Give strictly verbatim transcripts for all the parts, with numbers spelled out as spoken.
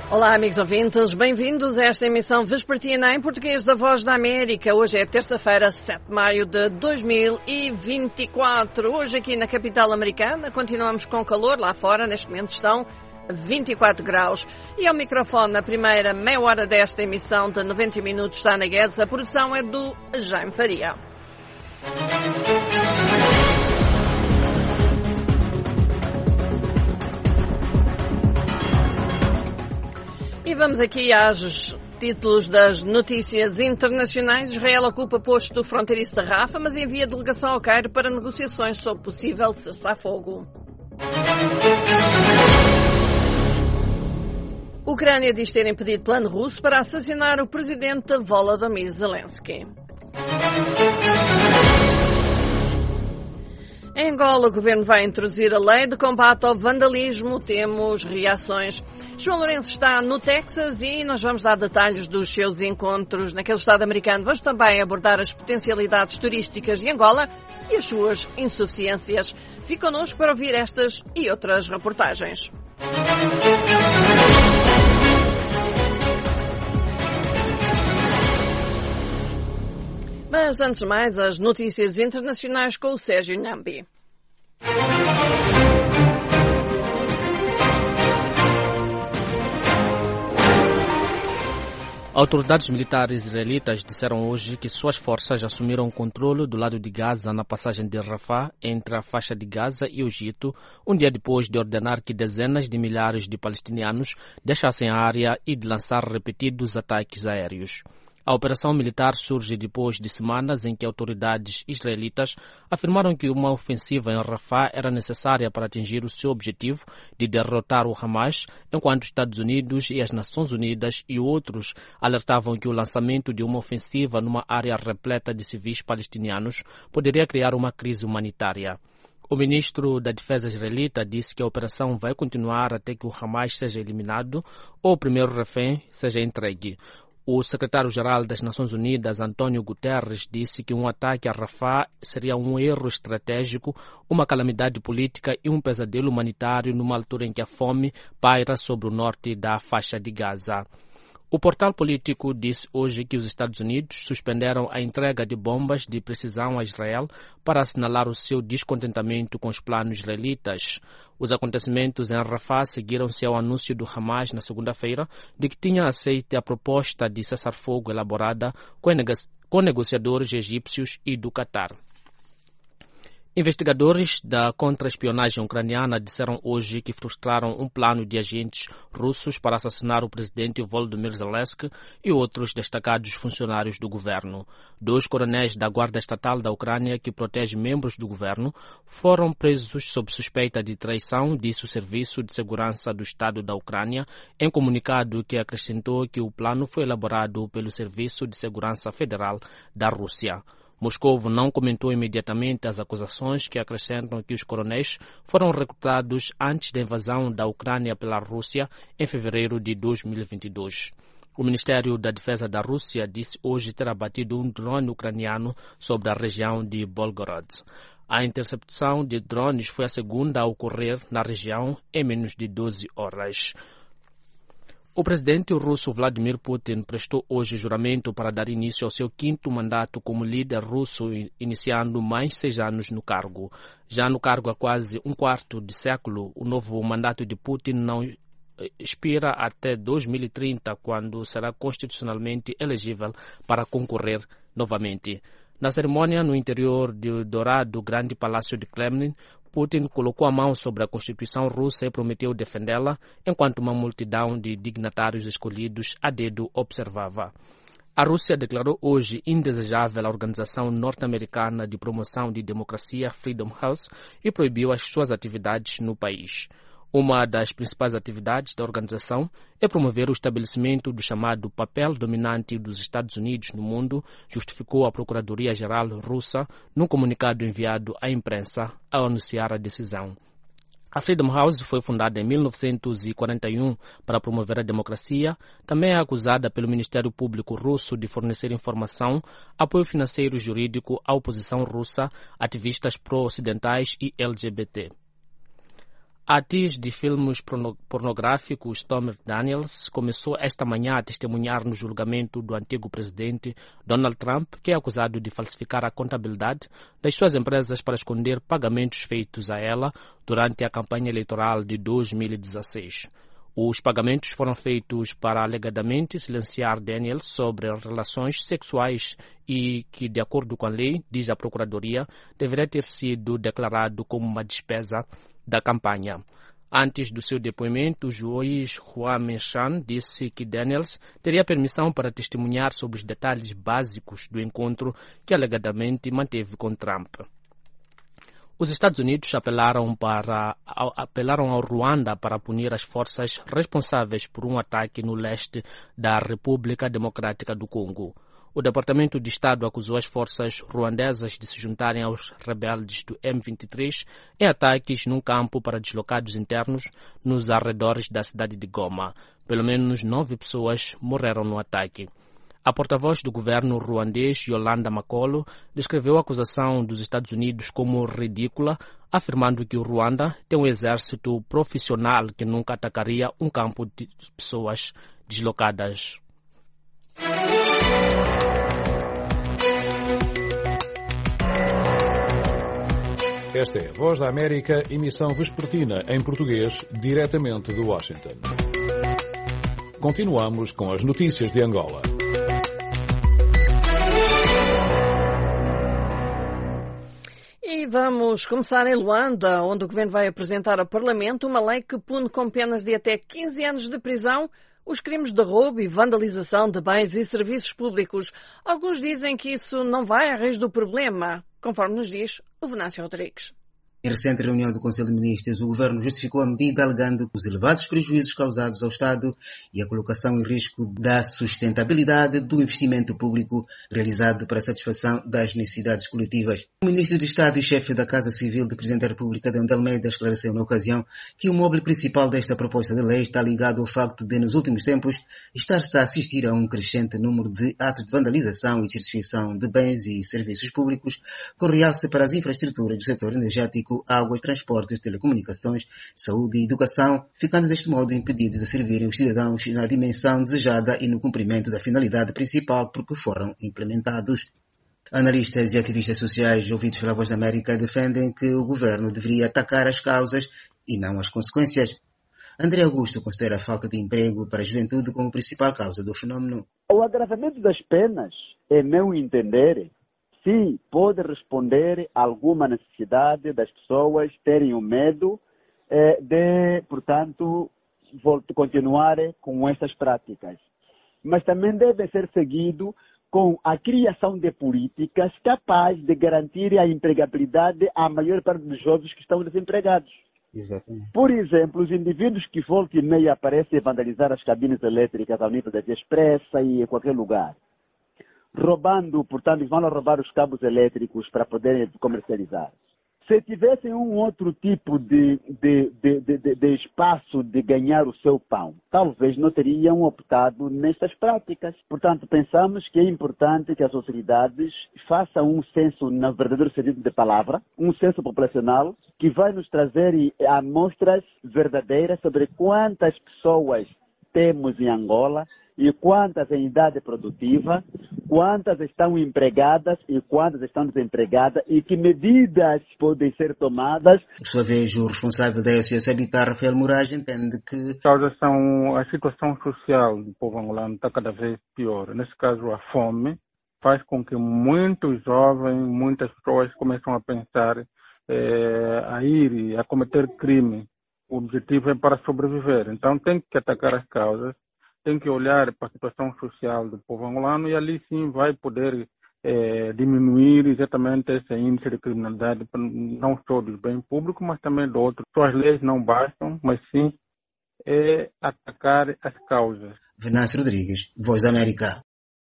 Olá, amigos ouvintes, bem-vindos a esta emissão vespertina em português da Voz da América. Hoje é terça-feira, sete de maio de dois mil e vinte e quatro. Hoje aqui na capital americana continuamos com calor, lá fora neste momento estão vinte e quatro graus. E ao microfone, na primeira meia hora desta emissão de noventa minutos, está na Guedes. A produção é do Jaime Faria. E vamos aqui aos títulos das notícias internacionais. Israel ocupa posto fronteiriço de Rafa, mas envia delegação ao Cairo para negociações sobre possível cessar-fogo. A Ucrânia diz ter impedido plano russo para assassinar o presidente Volodymyr Zelensky. Em Angola, o governo vai introduzir a lei de combate ao vandalismo. Temos reações. João Lourenço está no Texas e nós vamos dar detalhes dos seus encontros naquele estado americano. Vamos também abordar as potencialidades turísticas de Angola e as suas insuficiências. Fique connosco para ouvir estas e outras reportagens. Mas antes de mais, as notícias internacionais com o Sérgio Nhambi. Autoridades militares israelitas disseram hoje que suas forças assumiram o controle do lado de Gaza na passagem de Rafah entre a faixa de Gaza e o Egito, um dia depois de ordenar que dezenas de milhares de palestinianos deixassem a área e de lançar repetidos ataques aéreos. A operação militar surge depois de semanas em que autoridades israelitas afirmaram que uma ofensiva em Rafah era necessária para atingir o seu objetivo de derrotar o Hamas, enquanto Estados Unidos e as Nações Unidas e outros alertavam que o lançamento de uma ofensiva numa área repleta de civis palestinianos poderia criar uma crise humanitária. O ministro da Defesa israelita disse que a operação vai continuar até que o Hamas seja eliminado ou o primeiro refém seja entregue. O secretário-geral das Nações Unidas, António Guterres, disse que um ataque a Rafah seria um erro estratégico, uma calamidade política e um pesadelo humanitário numa altura em que a fome paira sobre o norte da faixa de Gaza. O portal político disse hoje que os Estados Unidos suspenderam a entrega de bombas de precisão a Israel para assinalar o seu descontentamento com os planos israelitas. Os acontecimentos em Rafah seguiram-se ao anúncio do Hamas na segunda-feira de que tinha aceito a proposta de cessar-fogo elaborada com negociadores egípcios e do Catar. Investigadores da contra-espionagem ucraniana disseram hoje que frustraram um plano de agentes russos para assassinar o presidente Volodymyr Zelensky e outros destacados funcionários do governo. Dois coronéis da Guarda Estatal da Ucrânia, que protege membros do governo, foram presos sob suspeita de traição, disse o Serviço de Segurança do Estado da Ucrânia, em comunicado que acrescentou que o plano foi elaborado pelo Serviço de Segurança Federal da Rússia. Moscou não comentou imediatamente as acusações que acrescentam que os coronéis foram recrutados antes da invasão da Ucrânia pela Rússia em fevereiro de dois mil e vinte e dois. O Ministério da Defesa da Rússia disse hoje ter abatido um drone ucraniano sobre a região de Belgorod. A interceptação de drones foi a segunda a ocorrer na região em menos de doze horas. O presidente russo Vladimir Putin prestou hoje juramento para dar início ao seu quinto mandato como líder russo, iniciando mais seis anos no cargo. Já no cargo há quase um quarto de século, o novo mandato de Putin não expira até dois mil e trinta, quando será constitucionalmente elegível para concorrer novamente. Na cerimônia no interior do dourado Grande Palácio de Kremlin, Putin colocou a mão sobre a Constituição russa e prometeu defendê-la, enquanto uma multidão de dignatários escolhidos a dedo observava. A Rússia declarou hoje indesejável a Organização Norte-Americana de Promoção de Democracia, Freedom House, e proibiu as suas atividades no país. Uma das principais atividades da organização é promover o estabelecimento do chamado papel dominante dos Estados Unidos no mundo, justificou a Procuradoria-Geral russa num comunicado enviado à imprensa ao anunciar a decisão. A Freedom House foi fundada em mil novecentos e quarenta e um para promover a democracia. Também é acusada pelo Ministério Público russo de fornecer informação, apoio financeiro e jurídico à oposição russa, ativistas pró-ocidentais e L G B T. A atriz de filmes pornográficos Stormy Daniels começou esta manhã a testemunhar no julgamento do antigo presidente Donald Trump, que é acusado de falsificar a contabilidade das suas empresas para esconder pagamentos feitos a ela durante a campanha eleitoral de dois mil e dezesseis. Os pagamentos foram feitos para alegadamente silenciar Daniels sobre relações sexuais e que, de acordo com a lei, diz a Procuradoria, deveria ter sido declarado como uma despesa da campanha. Antes do seu depoimento, o juiz Juan Merchan disse que Daniels teria permissão para testemunhar sobre os detalhes básicos do encontro que alegadamente manteve com Trump. Os Estados Unidos apelaram, para, apelaram ao Ruanda para punir as forças responsáveis por um ataque no leste da República Democrática do Congo. O Departamento de Estado acusou as forças ruandesas de se juntarem aos rebeldes do M vinte e três em ataques num campo para deslocados internos nos arredores da cidade de Goma. Pelo menos nove pessoas morreram no ataque. A porta-voz do governo ruandês, Yolanda Makolo, descreveu a acusação dos Estados Unidos como ridícula, afirmando que o Ruanda tem um exército profissional que nunca atacaria um campo de pessoas deslocadas. Esta é a Voz da América, emissão vespertina em português, diretamente de Washington. Continuamos com as notícias de Angola. E vamos começar em Luanda, onde o governo vai apresentar ao Parlamento uma lei que pune com penas de até quinze anos de prisão os crimes de roubo e vandalização de bens e serviços públicos. Alguns dizem que isso não vai à raiz do problema, conforme nos diz o Venâncio Rodrigues. Em recente reunião do Conselho de Ministros, o Governo justificou a medida alegando os elevados prejuízos causados ao Estado e a colocação em risco da sustentabilidade do investimento público realizado para a satisfação das necessidades coletivas. O Ministro de Estado e chefe da Casa Civil do Presidente da República, Adão de Almeida, esclareceu na ocasião que o móvel principal desta proposta de lei está ligado ao facto de, nos últimos tempos, estar-se a assistir a um crescente número de atos de vandalização e certificação de bens e serviços públicos, com realce para as infraestruturas do setor energético, águas, transportes, telecomunicações, saúde e educação, ficando deste modo impedidos de servirem os cidadãos na dimensão desejada e no cumprimento da finalidade principal por que foram implementados. Analistas e ativistas sociais ouvidos pela Voz da América defendem que o governo deveria atacar as causas e não as consequências. André Augusto considera a falta de emprego para a juventude como principal causa do fenômeno. O agravamento das penas, em meu entender, sim, pode responder a alguma necessidade das pessoas terem o medo eh, de, portanto, continuar com essas práticas. Mas também deve ser seguido com a criação de políticas capazes de garantir a empregabilidade à maior parte dos jovens que estão desempregados. Exatamente. Por exemplo, os indivíduos que volta e meia aparecem vandalizar as cabines elétricas ao nível da via expressa e em qualquer lugar, roubando, portanto, vão roubar os cabos elétricos para poderem comercializar. Se tivessem um outro tipo de, de, de, de, de espaço de ganhar o seu pão, talvez não teriam optado nestas práticas. Portanto, pensamos que é importante que as autoridades façam um censo, na verdadeiro sentido da palavra, um censo populacional, que vai nos trazer amostras verdadeiras sobre quantas pessoas temos em Angola, e quantas em idade produtiva, quantas estão empregadas e quantas estão desempregadas e que medidas podem ser tomadas. Por sua vez, o responsável da S O S Habitat, Rafael Moraes, entende que As causas são a situação social do povo angolano está cada vez pior. Nesse caso, a fome faz com que muitos jovens, muitas pessoas começam a pensar eh, a ir a cometer crime. O objetivo é para sobreviver. Então tem que atacar as causas. Tem que olhar para a situação social do povo angolano e ali sim vai poder eh, diminuir exatamente esse índice de criminalidade, não só do bem público, mas também do outro. Só as leis não bastam, mas sim é atacar as causas. Venâncio Rodrigues, Voz da América.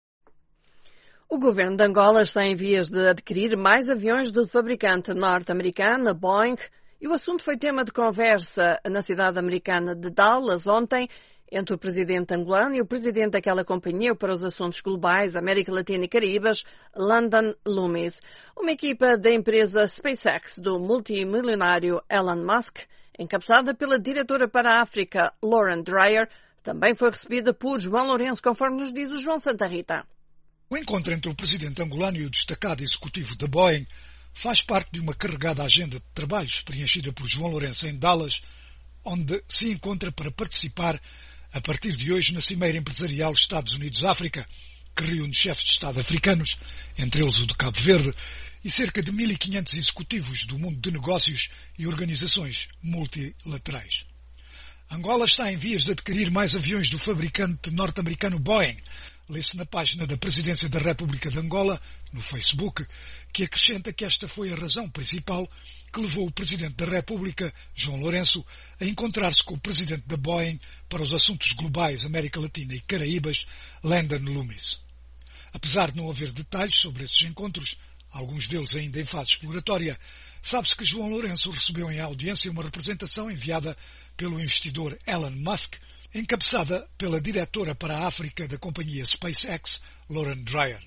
O governo de Angola está em vias de adquirir mais aviões do fabricante norte-americano Boeing e o assunto foi tema de conversa na cidade americana de Dallas ontem, entre o presidente angolano e o presidente daquela companhia para os assuntos globais, América Latina e Caribas, London Loomis. Uma equipa da empresa SpaceX do multimilionário Elon Musk encabeçada pela diretora para a África, Lauren Dreyer, também foi recebida por João Lourenço, conforme nos diz o João Santa Rita. O encontro entre o presidente angolano e o destacado executivo da Boeing faz parte de uma carregada agenda de trabalhos preenchida por João Lourenço em Dallas, onde se encontra para participar a partir de hoje na Cimeira Empresarial Estados Unidos-África, que reúne chefes de Estado africanos, entre eles o de Cabo Verde, e cerca de mil e quinhentos executivos do mundo de negócios e organizações multilaterais. Angola está em vias de adquirir mais aviões do fabricante norte-americano Boeing. Lê-se na página da Presidência da República de Angola, no Facebook, que acrescenta que esta foi a razão principal que levou o Presidente da República, João Lourenço, a encontrar-se com o Presidente da Boeing para os assuntos globais América Latina e Caraíbas, Landon Loomis. Apesar de não haver detalhes sobre esses encontros, alguns deles ainda em fase exploratória, sabe-se que João Lourenço recebeu em audiência uma representação enviada pelo investidor Elon Musk, encabeçada pela diretora para a África da companhia SpaceX, Lauren Dreyer.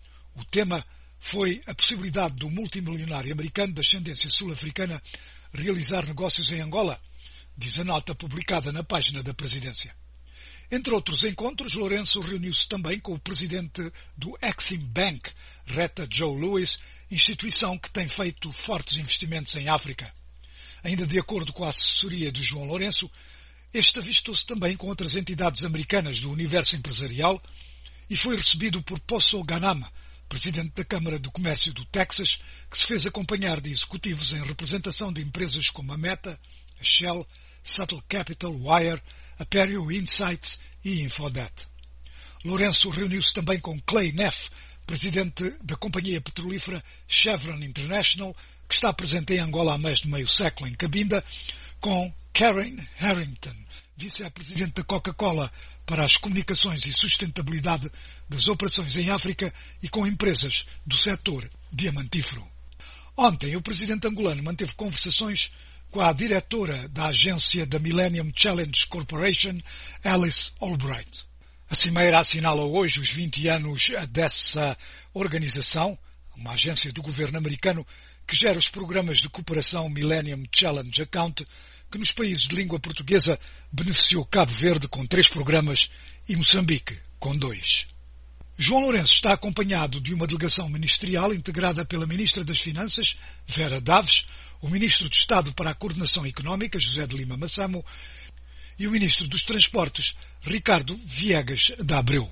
O tema foi a possibilidade do multimilionário americano de ascendência sul-africana realizar negócios em Angola, diz a nota publicada na página da Presidência. Entre outros encontros, Lourenço reuniu-se também com o presidente do Exim Bank, Retta Joe Lewis, instituição que tem feito fortes investimentos em África. Ainda de acordo com a assessoria de João Lourenço, este avistou-se também com outras entidades americanas do universo empresarial e foi recebido por Posso Ganama, presidente da Câmara do Comércio do Texas, que se fez acompanhar de executivos em representação de empresas como a Meta, a Shell, Subtle Capital, Wire, Aperio Insights e Infodet. Lourenço reuniu-se também com Clay Neff, presidente da companhia petrolífera Chevron International, que está presente em Angola há mais de meio século em Cabinda, com Karen Harrington, vice-presidente da Coca-Cola para as comunicações e sustentabilidade das operações em África e com empresas do setor diamantífero. Ontem, o presidente angolano manteve conversações com a diretora da agência da Millennium Challenge Corporation, Alice Albright. A Cimeira assinala hoje os vinte anos dessa organização, uma agência do governo americano que gera os programas de cooperação Millennium Challenge Account, que nos países de língua portuguesa beneficiou Cabo Verde com três programas e Moçambique com dois. João Lourenço está acompanhado de uma delegação ministerial integrada pela Ministra das Finanças, Vera Daves, o Ministro de Estado para a Coordenação Económica, José de Lima Massamo, e o Ministro dos Transportes, Ricardo Viegas da Abreu.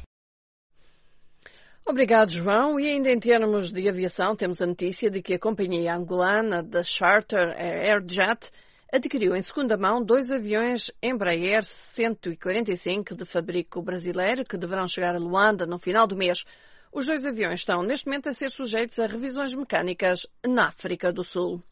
Obrigado, João. E ainda em termos de aviação, temos a notícia de que a companhia angolana da Charter Airjet adquiriu em segunda mão dois aviões Embraer cento e quarenta e cinco de fabrico brasileiro que deverão chegar a Luanda no final do mês. Os dois aviões estão neste momento a ser sujeitos a revisões mecânicas na África do Sul.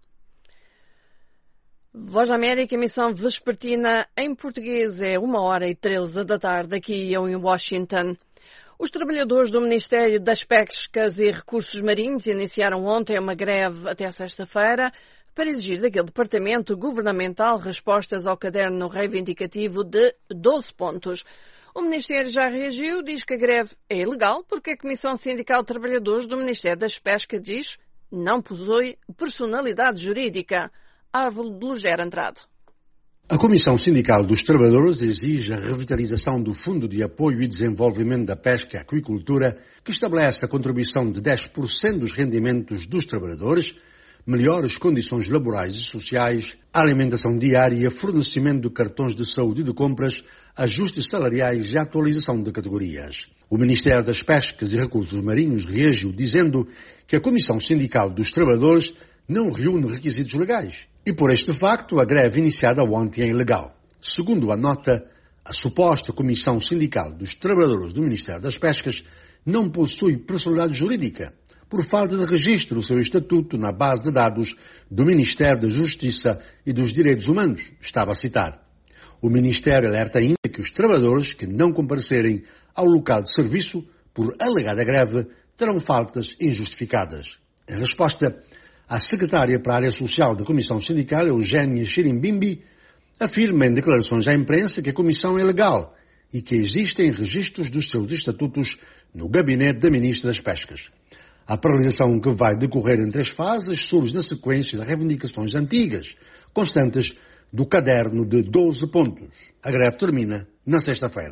Voz da América, emissão vespertina em português, é uma hora e treze da tarde aqui em Washington. Os trabalhadores do Ministério das Pescas e Recursos Marinhos iniciaram ontem uma greve até sexta-feira para exigir daquele departamento governamental respostas ao caderno reivindicativo de doze pontos. O Ministério já reagiu, diz que a greve é ilegal porque a Comissão Sindical de Trabalhadores do Ministério das Pescas diz não possui personalidade jurídica. Árvore de Lugera Andrade. A Comissão Sindical dos Trabalhadores exige a revitalização do Fundo de Apoio e Desenvolvimento da Pesca e Aquicultura, que estabelece a contribuição de dez por cento dos rendimentos dos trabalhadores, melhores condições laborais e sociais, alimentação diária, fornecimento de cartões de saúde e de compras, ajustes salariais e atualização de categorias. O Ministério das Pescas e Recursos Marinhos reagiu dizendo que a Comissão Sindical dos Trabalhadores não reúne requisitos legais e, por este facto, a greve iniciada ontem é ilegal. Segundo a nota, a suposta Comissão Sindical dos Trabalhadores do Ministério das Pescas não possui personalidade jurídica por falta de registro do seu estatuto na base de dados do Ministério da Justiça e dos Direitos Humanos, estava a citar. O Ministério alerta ainda que os trabalhadores que não comparecerem ao local de serviço por alegada greve terão faltas injustificadas. Em resposta, a secretária para a área social da Comissão Sindical, Eugênia Chirimbimbi, afirma em declarações à imprensa que a comissão é legal e que existem registros dos seus estatutos no gabinete da Ministra das Pescas. A paralisação, que vai decorrer em três fases, surge na sequência de reivindicações antigas, constantes do caderno de doze pontos. A greve termina na sexta-feira.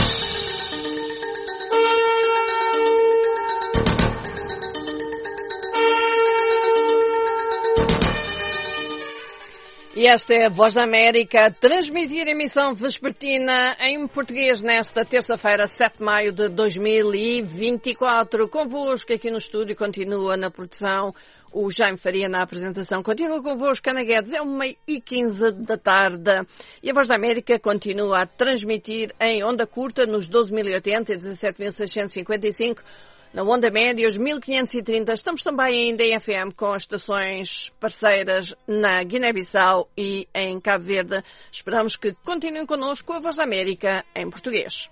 E esta é a Voz da América a transmitir a emissão vespertina em português nesta terça-feira, sete de maio de dois mil e vinte e quatro. Convosco aqui no estúdio, continua na produção o Jaime Faria, na apresentação. Continua convosco, Ana Guedes, é uma e quinze da tarde. E a Voz da América continua a transmitir em onda curta nos doze mil e oitenta e dezassete mil seiscentos e cinquenta e cinco. Na onda média, os mil quinhentos e trinta. Estamos também ainda em F M com estações parceiras na Guiné-Bissau e em Cabo Verde. Esperamos que continuem connosco a Voz da América em português.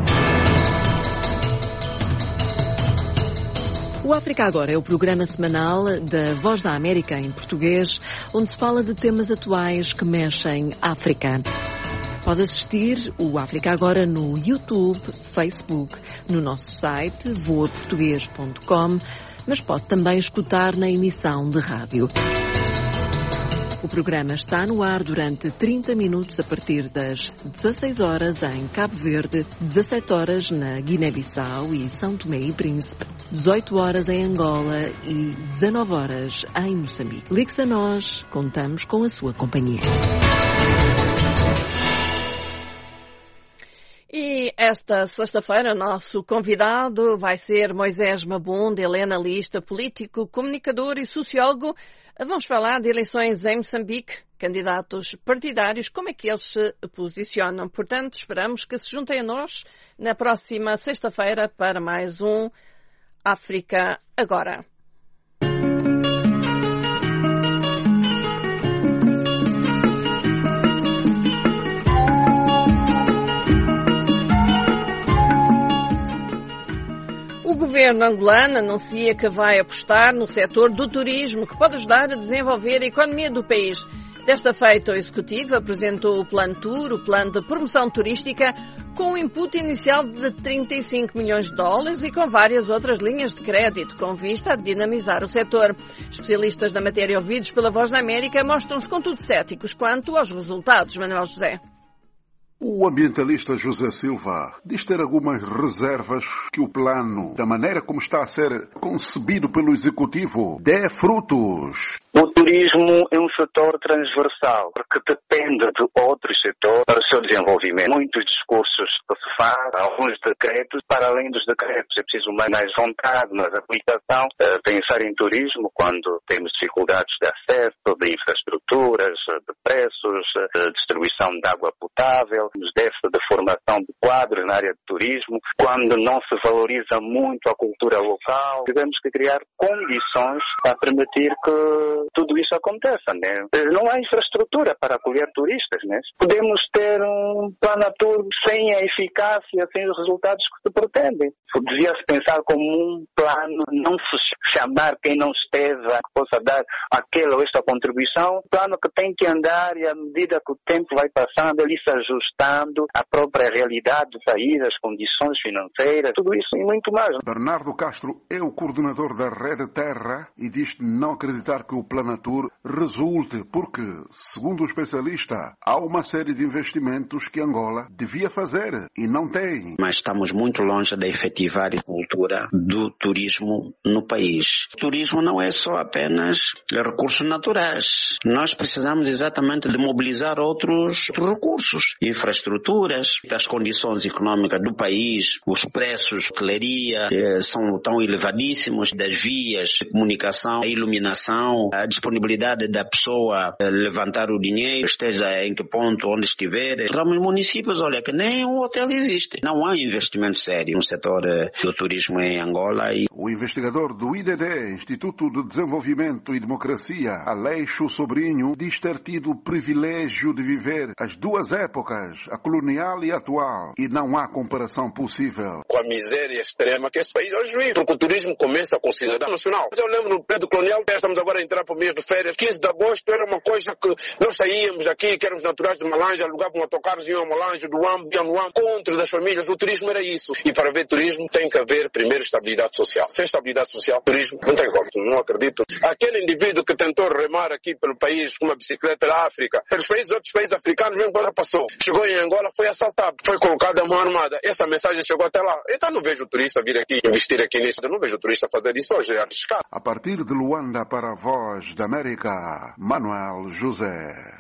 O África Agora é o programa semanal da Voz da América em português, onde se fala de temas atuais que mexem África. Pode assistir o África Agora no YouTube, Facebook, no nosso site voa português ponto com, mas pode também escutar na emissão de rádio. O programa está no ar durante trinta minutos a partir das dezasseis horas em Cabo Verde, dezassete horas na Guiné-Bissau e São Tomé e Príncipe, dezoito horas em Angola e dezanove horas em Moçambique. Ligue-se a nós, contamos com a sua companhia. E esta sexta-feira o nosso convidado vai ser Moisés Mabunda, ele é analista, político, comunicador e sociólogo. Vamos falar de eleições em Moçambique, candidatos partidários, como é que eles se posicionam. Portanto, esperamos que se juntem a nós na próxima sexta-feira para mais um África Agora. O governo angolano anuncia que vai apostar no setor do turismo, que pode ajudar a desenvolver a economia do país. Desta feita, o Executivo apresentou o Plano Tour, o Plano de Promoção Turística, com um input inicial de trinta e cinco milhões de dólares e com várias outras linhas de crédito, com vista a dinamizar o setor. Especialistas da matéria ouvidos pela Voz da América mostram-se, contudo, céticos quanto aos resultados. Manuel José. O ambientalista José Silva diz ter algumas reservas que o plano, da maneira como está a ser concebido pelo Executivo, dê frutos. O turismo é um setor transversal, porque depende de outros setores para o seu desenvolvimento. Muitos discursos que se faz, alguns decretos, para além dos decretos, é preciso mais vontade, mais aplicação. Uh, pensar em turismo quando temos dificuldades de acesso, de infraestruturas, de preços, de distribuição de água potável, nos déficit de formação de quadros na área de turismo, quando não se valoriza muito a cultura local. Temos que criar condições para permitir que tudo isso aconteça, né? Não há infraestrutura para acolher turistas, né? Podemos ter um plano tour sem a eficácia, sem os resultados que se pretendem. Devia-se pensar como um plano, não se chamar quem não esteve, que possa dar aquela ou esta contribuição, um plano que tem que andar e à medida que o tempo vai passando, ele se ajustando à própria realidade do país, as condições financeiras, tudo isso e muito mais. Bernardo Castro é o coordenador da Rede Terra e diz não acreditar que o Planatur resulte, porque, segundo o especialista, há uma série de investimentos que Angola devia fazer e não tem. Mas estamos muito longe de efetivar a cultura do turismo no país. O turismo não é só apenas recursos naturais. Nós precisamos exatamente de mobilizar outros recursos, infraestruturas, as condições econômicas do país, os preços de hotelaria eh, são tão elevadíssimos, das vias de comunicação, a iluminação, a disponibilidade da pessoa eh, levantar o dinheiro, esteja em que ponto, onde estiver. Estamos em municípios, olha, que nem um hotel existe. Não há investimento sério no setor eh, do turismo em Angola. E... O investigador do I D D, Instituto de Desenvolvimento e Democracia, Aleixo Sobrinho, diz ter tido o privilégio de viver as duas épocas épocas, a colonial e a atual, e não há comparação possível. Com a miséria extrema que esse país hoje vive, porque o turismo começa a considerar nacional. Eu lembro no período colonial, estamos agora a entrar para o mês de férias, quinze de agosto era uma coisa que nós saíamos aqui, que éramos naturais de Malange, alugavam autocarros, iam a Malange, do Ambo, iam no Ambo, contra das famílias. O turismo era isso. E para ver turismo tem que haver primeiro estabilidade social. Sem estabilidade social, turismo não tem como. Não acredito. Aquele indivíduo que tentou remar aqui pelo país com uma bicicleta da África, pelos países, outros países africanos, mesmo quando passou, chegou em Angola, foi assaltado, foi colocado a mão armada. Essa mensagem chegou até lá. Então não vejo o turista vir aqui, investir aqui nisso. Eu não vejo o turista fazer isso hoje, é arriscado. A partir de Luanda para a Voz da América, Manuel José.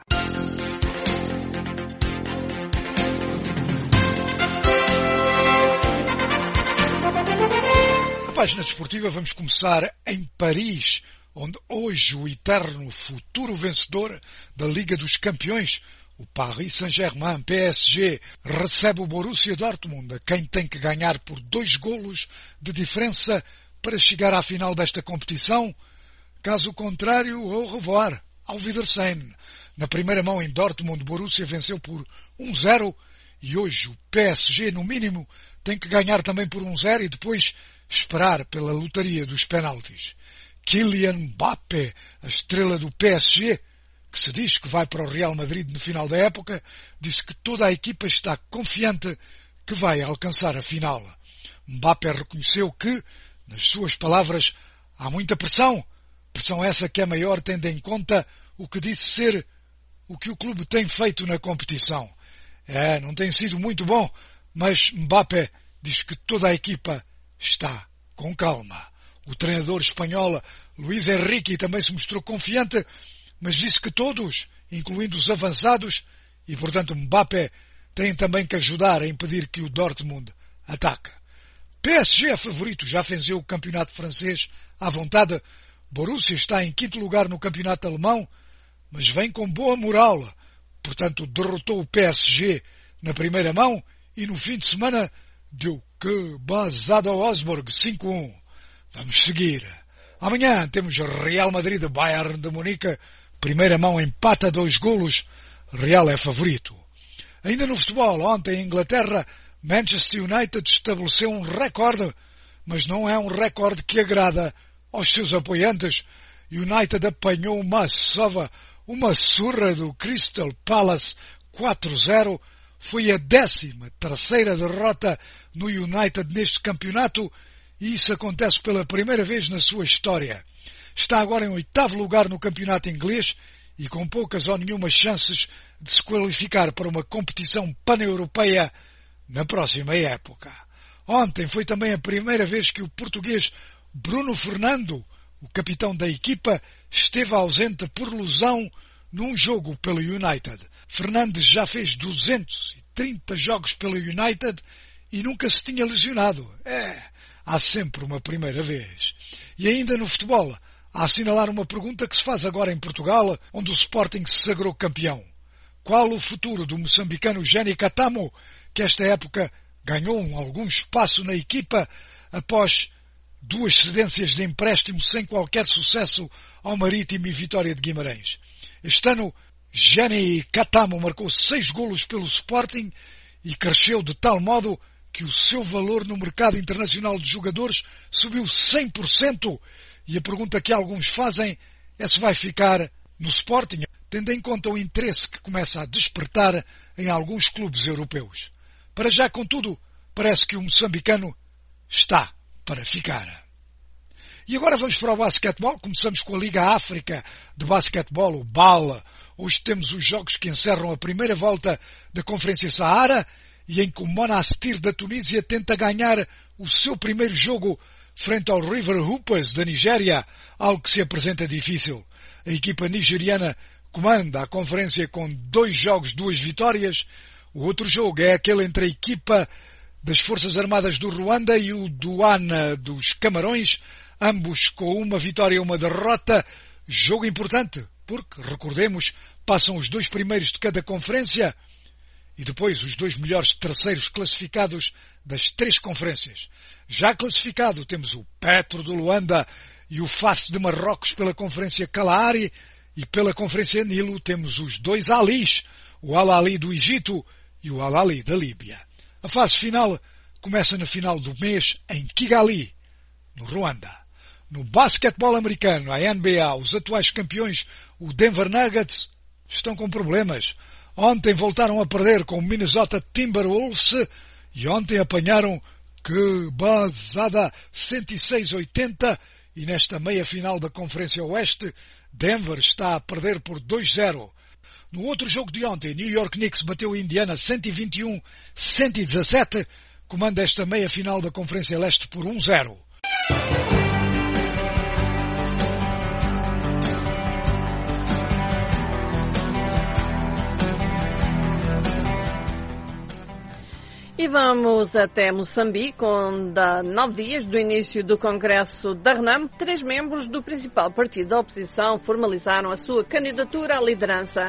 A página desportiva vamos começar em Paris, onde hoje o eterno futuro vencedor da Liga dos Campeões, o Paris Saint-Germain, P S G, recebe o Borussia Dortmund, a quem tem que ganhar por dois golos de diferença para chegar à final desta competição. Caso contrário, au revoir, ao Wiedersehen. Na primeira mão em Dortmund, o Borussia venceu por um zero e hoje o P S G, no mínimo, tem que ganhar também por um zero e depois esperar pela lotaria dos penaltis. Kylian Mbappé, a estrela do P S G, que se diz que vai para o Real Madrid no final da época, disse que toda a equipa está confiante que vai alcançar a final. Mbappé reconheceu que, nas suas palavras, há muita pressão, pressão essa que é maior tendo em conta o que disse ser o que o clube tem feito na competição. É, não tem sido muito bom, mas Mbappé diz que toda a equipa está com calma. O treinador espanhol Luís Enrique também se mostrou confiante, mas disse que todos, incluindo os avançados, e portanto Mbappé, têm também que ajudar a impedir que o Dortmund ataque. P S G é favorito, já venceu o campeonato francês à vontade. Borussia está em quinto lugar no campeonato alemão, mas vem com boa moral. Portanto, derrotou o P S G na primeira mão e no fim de semana deu que basada ao Augsburg cinco a um. Vamos seguir. Amanhã temos Real Madrid e Bayern de Munique. Primeira mão empata dois golos. Real é favorito. Ainda no futebol, ontem em Inglaterra, Manchester United estabeleceu um recorde, mas não é um recorde que agrada aos seus apoiantes. United apanhou uma sova, uma surra do Crystal Palace quatro a zero. Foi a décima terceira derrota no United neste campeonato e isso acontece pela primeira vez na sua história. Está agora em oitavo lugar no campeonato inglês e com poucas ou nenhumas chances de se qualificar para uma competição pan-europeia na próxima época. Ontem foi também a primeira vez que o português Bruno Fernando, o capitão da equipa, esteve ausente por lesão num jogo pelo United. Fernandes já fez duzentos e trinta jogos pelo United e nunca se tinha lesionado. É, há sempre uma primeira vez. E ainda no futebol, a assinalar uma pergunta que se faz agora em Portugal, onde o Sporting se sagrou campeão. Qual o futuro do moçambicano Jenny Catamo, que esta época ganhou algum espaço na equipa após duas cedências de empréstimo sem qualquer sucesso ao Marítimo e Vitória de Guimarães? Este ano, Jenny Catamo marcou seis golos pelo Sporting e cresceu de tal modo que o seu valor no mercado internacional de jogadores subiu cem por cento. E a pergunta que alguns fazem é se vai ficar no Sporting, tendo em conta o interesse que começa a despertar em alguns clubes europeus. Para já, contudo, parece que o moçambicano está para ficar. E agora vamos para o basquetebol. Começamos com a Liga África de Basquetebol, o B A L. Hoje temos os jogos que encerram a primeira volta da Conferência Saara e em que o Monastir da Tunísia tenta ganhar o seu primeiro jogo frente ao River Hoopers da Nigéria, algo que se apresenta difícil. A equipa nigeriana comanda a conferência com dois jogos, duas vitórias. O outro jogo é aquele entre a equipa das Forças Armadas do Ruanda e o Douane dos Camarões, ambos com uma vitória e uma derrota. Jogo importante, porque, recordemos, passam os dois primeiros de cada conferência e depois os dois melhores terceiros classificados das três conferências. Já classificado temos o Petro do Luanda e o Face de Marrocos pela Conferência Kalahari e pela Conferência Nilo temos os dois Alis, o Al Ali do Egito e o Al-Ahly da Líbia. A fase final começa no final do mês em Kigali, no Ruanda. No basquetebol americano, a N B A, os atuais campeões, o Denver Nuggets, estão com problemas. Ontem voltaram a perder com o Minnesota Timberwolves e ontem apanharam que basada cento e seis a oitenta e nesta meia-final da Conferência Oeste, Denver está a perder por dois a zero. No outro jogo de ontem, New York Knicks bateu Indiana cento e vinte e um a cento e dezassete, comanda esta meia-final da Conferência Leste por um a zero. E vamos até Moçambique, onde há nove dias do início do Congresso da RENAM, três membros do principal partido da oposição formalizaram a sua candidatura à liderança.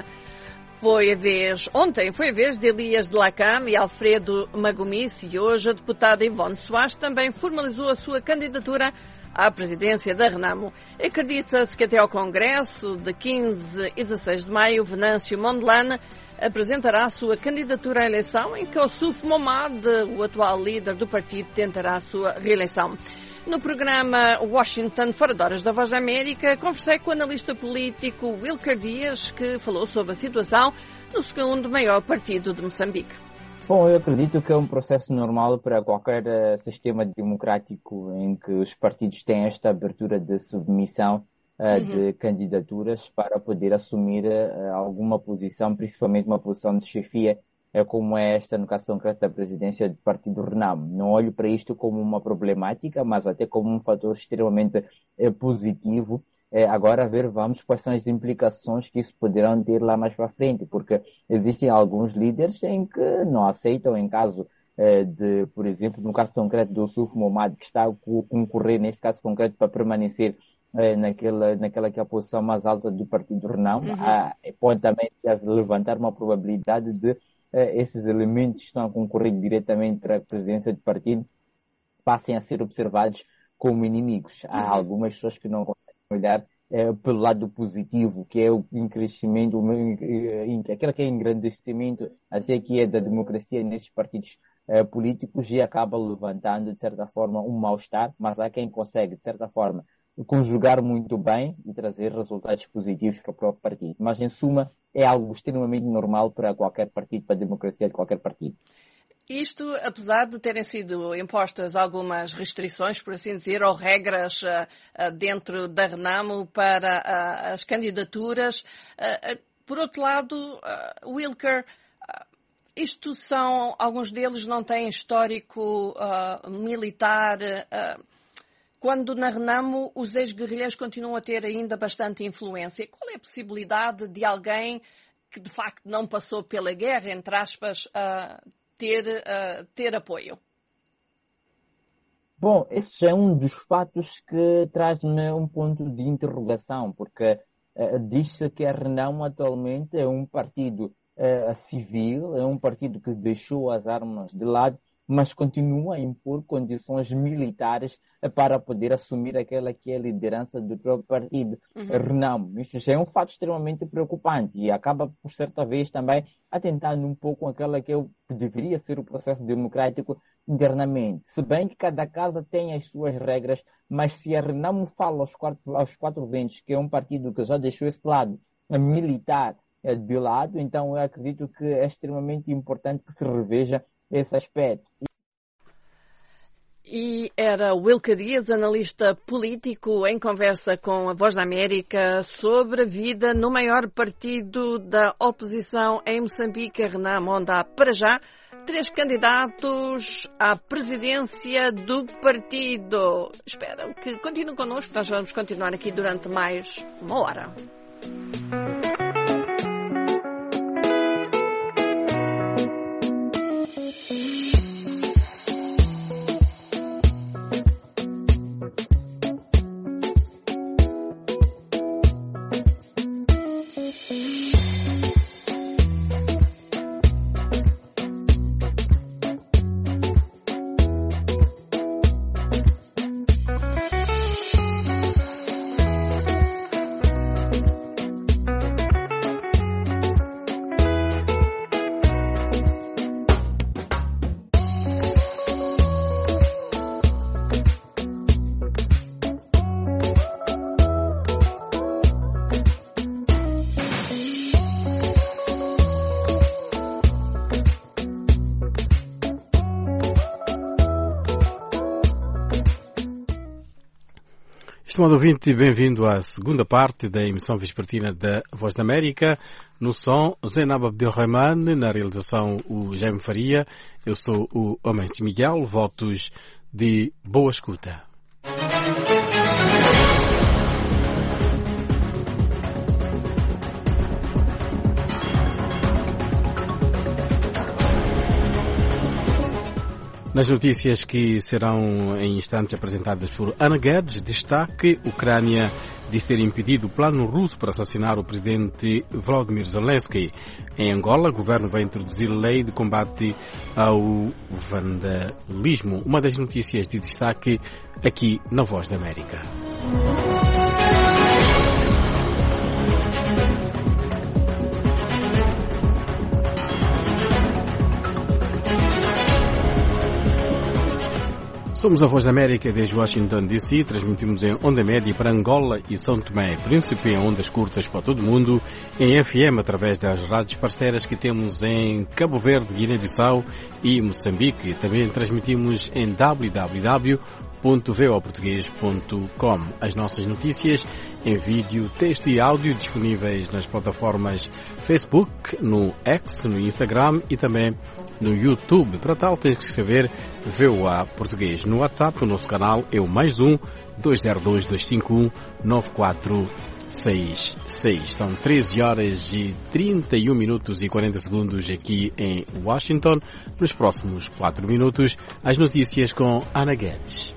Foi a vez, ontem foi a vez de Elias de Lacam e Alfredo Magomice e hoje a deputada Ivone Soares também formalizou a sua candidatura à presidência da RENAMO. Acredita-se que até ao Congresso de quinze e dezasseis de maio, Venâncio Mondelane apresentará a sua candidatura à eleição, em que Ossuf Momad, o atual líder do partido, tentará a sua reeleição. No programa Washington Fora de Horas da Voz da América, conversei com o analista político Wilker Dias, que falou sobre a situação no segundo maior partido de Moçambique. Bom, eu acredito que é um processo normal para qualquer uh, sistema democrático em que os partidos têm esta abertura de submissão uh, uhum. de candidaturas para poder assumir uh, alguma posição, principalmente uma posição de chefia, uh, como é esta no caso concreto da presidência do partido RENAM. Não olho para isto como uma problemática, mas até como um fator extremamente uh, positivo. É, agora a ver, vamos quais são as implicações que isso poderão ter lá mais para frente, porque existem alguns líderes em que não aceitam, em caso é, de, por exemplo, no caso concreto do Ossuf Momad, que está a concorrer, nesse caso concreto, para permanecer é, naquela, naquela que é a posição mais alta do partido RENAM, uhum. há, pode também levantar uma probabilidade de é, esses elementos que estão a concorrer diretamente para a presidência do partido passem a ser observados como inimigos. Há uhum. algumas pessoas que não conseguem olhar é, pelo lado positivo, que é o crescimento, aquele que é engrandecimento até que é da democracia nesses partidos é, políticos, e acaba levantando, de certa forma, um mal-estar, mas há quem consegue, de certa forma, conjugar muito bem e trazer resultados positivos para o próprio partido. Mas, em suma, é algo extremamente normal para qualquer partido, para a democracia de qualquer partido. Isto, apesar de terem sido impostas algumas restrições, por assim dizer, ou regras uh, uh, dentro da RENAMO para uh, as candidaturas, uh, uh, por outro lado, uh, Wilker, uh, isto são, alguns deles não têm histórico uh, militar. Uh, quando na RENAMO os ex-guerrilheiros continuam a ter ainda bastante influência, qual é a possibilidade de alguém que de facto não passou pela guerra, entre aspas, uh, Ter, uh, ter apoio? Bom, esse é um dos fatos que traz-me um ponto de interrogação, porque uh, diz-se que a RENAM atualmente é um partido uh, civil, é um partido que deixou as armas de lado, mas continua a impor condições militares para poder assumir aquela que é a liderança do próprio partido, uhum. RENAM. Isso já é um fato extremamente preocupante e acaba, por certa vez, também atentando um pouco aquela que, é o, que deveria ser o processo democrático internamente. Se bem que cada casa tem as suas regras, mas se a RENAM fala aos quatro, aos quatro ventos que é um partido que já deixou esse lado militar de lado, então eu acredito que é extremamente importante que se reveja esse aspecto. E era Wilker Dias, analista político, em conversa com a Voz da América sobre a vida no maior partido da oposição em Moçambique, a RENAM, onde há, para já, três candidatos à presidência do partido. Espero que continuem connosco, nós vamos continuar aqui durante mais uma hora. Estimado ouvinte, bem-vindo à segunda parte da emissão vespertina da Voz da América. No som, Zainab Abdelrahman, na realização o Jaime Faria. Eu sou o Homem-se Miguel, votos de boa escuta. Nas notícias que serão em instantes apresentadas por Ana Guedes, destaque: Ucrânia diz ter impedido o plano russo para assassinar o presidente Volodymyr Zelensky. Em Angola, o governo vai introduzir lei de combate ao vandalismo. Uma das notícias de destaque aqui na Voz da América. Somos a Voz da América desde Washington, D C, transmitimos em onda média para Angola e São Tomé e Príncipe, em ondas curtas para todo o mundo, em F M através das rádios parceiras que temos em Cabo Verde, Guiné-Bissau e Moçambique. Também transmitimos em w w w ponto voa português ponto com. As nossas notícias em vídeo, texto e áudio disponíveis nas plataformas Facebook, no X, no Instagram e também no YouTube. Para tal, tens que escrever V O A Português. No WhatsApp, o nosso canal é o mais um, dois zero dois, dois cinco um, nove quatro seis seis. São treze horas e trinta e um minutos e quarenta segundos aqui em Washington. Nos próximos quatro minutos, as notícias com Ana Guedes.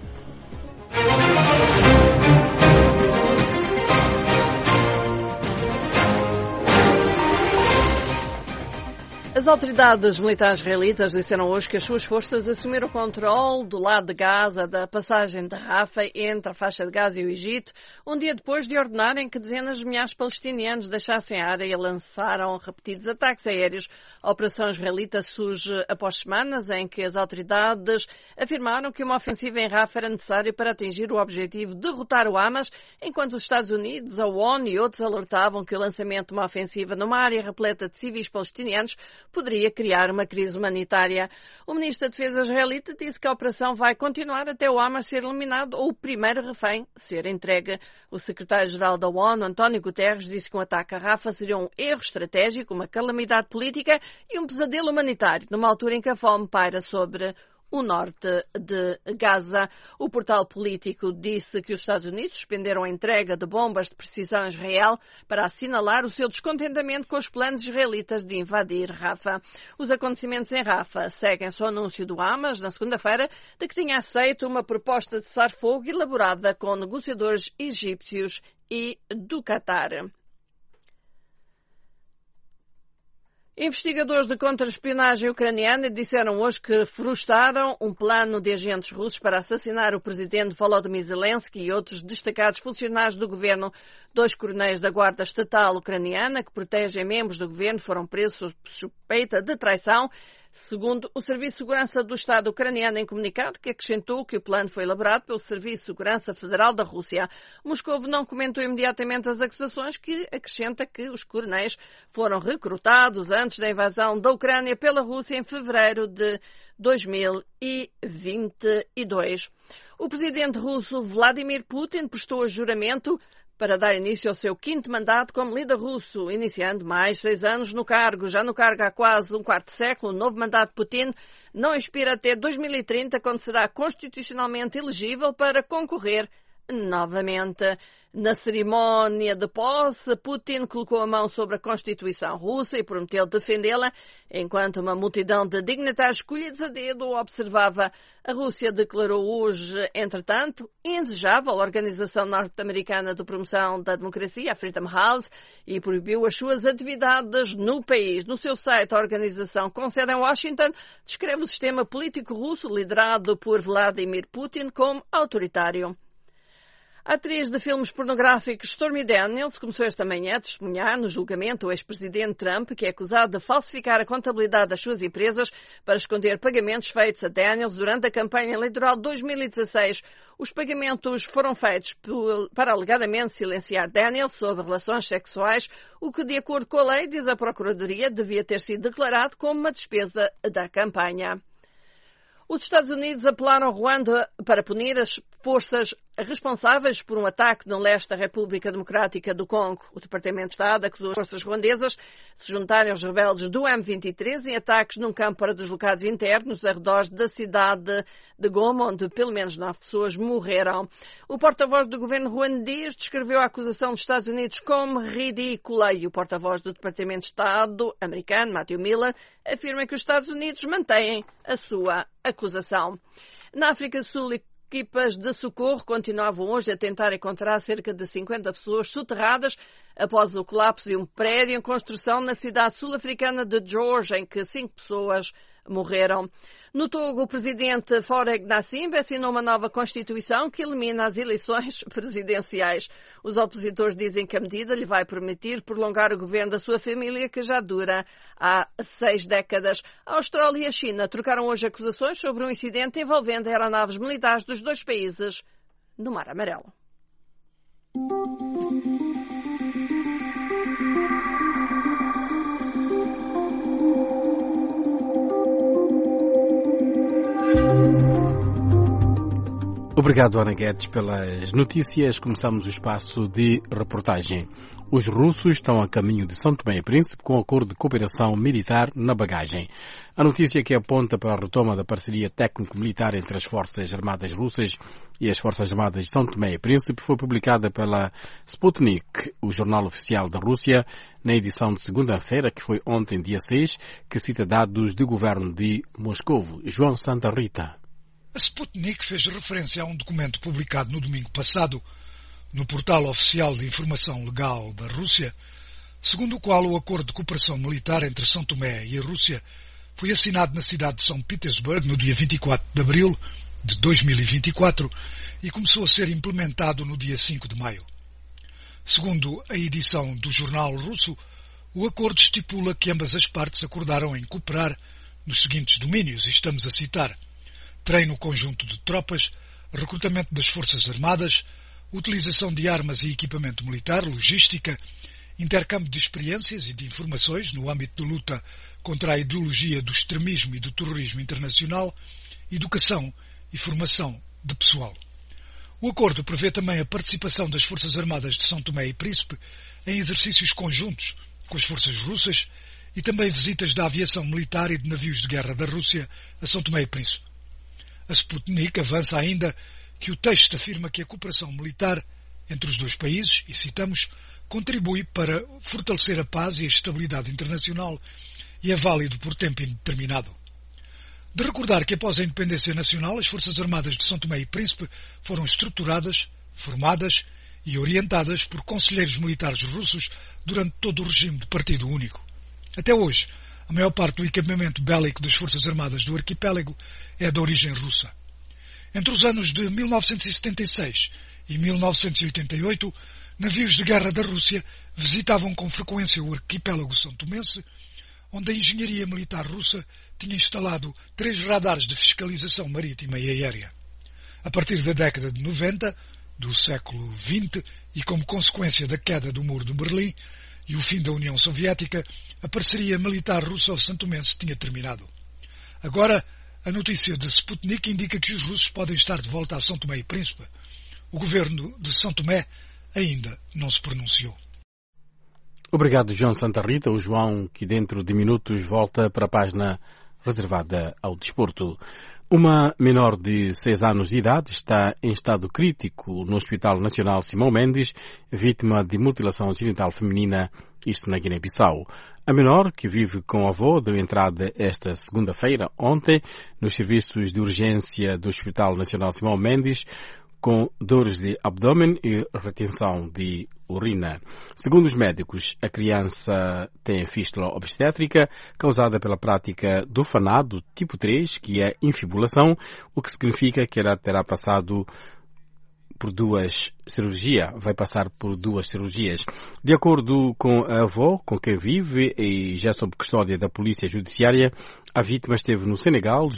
As autoridades militares israelitas disseram hoje que as suas forças assumiram o controle do lado de Gaza da passagem de Rafah entre a faixa de Gaza e o Egito, um dia depois de ordenarem que dezenas de milhares de palestinianos deixassem a área e lançaram repetidos ataques aéreos. A operação israelita surge após semanas em que as autoridades afirmaram que uma ofensiva em Rafah era necessária para atingir o objetivo de derrotar o Hamas, enquanto os Estados Unidos, a ONU e outros alertavam que o lançamento de uma ofensiva numa área repleta de civis palestinianos poderia criar uma crise humanitária. O ministro da Defesa israelita disse que a operação vai continuar até o Hamas ser eliminado ou o primeiro refém ser entregue. O secretário-geral da ONU, António Guterres, disse que um ataque a Rafah seria um erro estratégico, uma calamidade política e um pesadelo humanitário, numa altura em que a fome paira sobre o norte de Gaza. O portal político disse que os Estados Unidos suspenderam a entrega de bombas de precisão a Israel para assinalar o seu descontentamento com os planos israelitas de invadir Rafah. Os acontecimentos em Rafah seguem-se ao anúncio do Hamas, na segunda-feira, de que tinha aceito uma proposta de cessar-fogo elaborada com negociadores egípcios e do Qatar. Investigadores de contra-espionagem ucraniana disseram hoje que frustraram um plano de agentes russos para assassinar o presidente Volodymyr Zelensky e outros destacados funcionários do governo. Dois coronéis da Guarda Estatal ucraniana que protegem membros do governo foram presos sob suspeita de traição, segundo o Serviço de Segurança do Estado ucraniano em comunicado, que acrescentou que o plano foi elaborado pelo Serviço de Segurança Federal da Rússia. Moscou não comentou imediatamente as acusações, que acrescenta que os coronéis foram recrutados antes da invasão da Ucrânia pela Rússia em fevereiro de dois mil e vinte e dois. O presidente russo Vladimir Putin prestou juramento para dar início ao seu quinto mandato como líder russo, iniciando mais seis anos no cargo. Já no cargo há quase um quarto de século, o novo mandato de Putin não expira até dois mil e trinta, quando será constitucionalmente elegível para concorrer novamente. Na cerimónia de posse, Putin colocou a mão sobre a Constituição russa e prometeu defendê-la, enquanto uma multidão de dignitários escolhidos a dedo observava. A Rússia declarou hoje, entretanto, indesejável a Organização Norte-Americana de Promoção da Democracia, a Freedom House, e proibiu as suas atividades no país. No seu site, a organização, com sede em Washington, descreve o sistema político russo liderado por Vladimir Putin como autoritário. A atriz de filmes pornográficos Stormy Daniels começou esta manhã a testemunhar no julgamento o ex-presidente Trump, que é acusado de falsificar a contabilidade das suas empresas para esconder pagamentos feitos a Daniels durante a campanha eleitoral de dois mil e dezasseis. Os pagamentos foram feitos para alegadamente silenciar Daniels sobre relações sexuais, o que, de acordo com a lei, diz a Procuradoria, devia ter sido declarado como uma despesa da campanha. Os Estados Unidos apelaram a Ruanda para punir as forças responsáveis por um ataque no leste da República Democrática do Congo. O Departamento de Estado acusou as forças ruandesas de se juntarem aos rebeldes do M vinte e três em ataques num campo para deslocados internos arredores da cidade de Goma, onde pelo menos nove pessoas morreram. O porta-voz do governo ruandês descreveu a acusação dos Estados Unidos como ridícula e o porta-voz do Departamento de Estado americano, Matthew Miller, afirma que os Estados Unidos mantêm a sua acusação. Na África do Sul, equipas de socorro continuavam hoje a tentar encontrar cerca de cinquenta pessoas soterradas após o colapso de um prédio em construção na cidade sul-africana de George, em que cinco pessoas morreram. No Togo, o presidente Faure Gnassingbé assinou uma nova Constituição que elimina as eleições presidenciais. Os opositores dizem que a medida lhe vai permitir prolongar o governo da sua família, que já dura há seis décadas. A Austrália e a China trocaram hoje acusações sobre um incidente envolvendo aeronaves militares dos dois países no Mar Amarelo. Obrigado, Ana Guedes, pelas notícias. Começamos o espaço de reportagem. Os russos estão a caminho de São Tomé e Príncipe com acordo de cooperação militar na bagagem. A notícia que aponta para a retoma da parceria técnico-militar entre as Forças Armadas Russas e as Forças Armadas de São Tomé e Príncipe foi publicada pela Sputnik, o jornal oficial da Rússia, na edição de segunda-feira, que foi ontem, dia seis, que cita dados do governo de Moscovo. João Santa Rita. A Sputnik fez referência a um documento publicado no domingo passado no portal oficial de informação legal da Rússia, segundo o qual o acordo de cooperação militar entre São Tomé e a Rússia foi assinado na cidade de São Petersburgo no dia vinte e quatro de abril de dois mil e vinte e quatro e começou a ser implementado no dia cinco de maio. Segundo a edição do jornal russo, o acordo estipula que ambas as partes acordaram em cooperar nos seguintes domínios, e estamos a citar: treino conjunto de tropas, recrutamento das Forças Armadas, utilização de armas e equipamento militar, logística, intercâmbio de experiências e de informações no âmbito de luta contra a ideologia do extremismo e do terrorismo internacional, educação e formação de pessoal. O acordo prevê também a participação das Forças Armadas de São Tomé e Príncipe em exercícios conjuntos com as forças russas e também visitas da aviação militar e de navios de guerra da Rússia a São Tomé e Príncipe. A Sputnik avança ainda que o texto afirma que a cooperação militar entre os dois países, e citamos, contribui para fortalecer a paz e a estabilidade internacional e é válido por tempo indeterminado. De recordar que após a independência nacional, as Forças Armadas de São Tomé e Príncipe foram estruturadas, formadas e orientadas por conselheiros militares russos durante todo o regime de partido único. Até hoje, a maior parte do equipamento bélico das Forças Armadas do arquipélago é de origem russa. Entre os anos de mil novecentos e setenta e seis e mil novecentos e oitenta e oito, navios de guerra da Rússia visitavam com frequência o arquipélago são-tomense, onde a engenharia militar russa tinha instalado três radares de fiscalização marítima e aérea. A partir da década de noventa, do século vinte, e como consequência da queda do Muro de Berlim e o fim da União Soviética, a parceria militar russo-santomense tinha terminado. Agora, a notícia de Sputnik indica que os russos podem estar de volta a São Tomé e Príncipe. O governo de São Tomé ainda não se pronunciou. Obrigado, João Santa Rita. O João, que dentro de minutos volta para a página reservada ao desporto. Uma menor de seis anos de idade está em estado crítico no Hospital Nacional Simão Mendes, vítima de mutilação genital feminina, isto na Guiné-Bissau. A menor, que vive com o avô, deu entrada esta segunda-feira, ontem, nos serviços de urgência do Hospital Nacional Simão Mendes, com dores de abdômen e retenção de urina. Segundo os médicos, a criança tem fístula obstétrica causada pela prática do fanado tipo três, que é infibulação, o que significa que ela terá passado por duas cirurgia, vai passar por duas cirurgias. De acordo com a avó com quem vive e já sob custódia da Polícia Judiciária, a vítima esteve no Senegal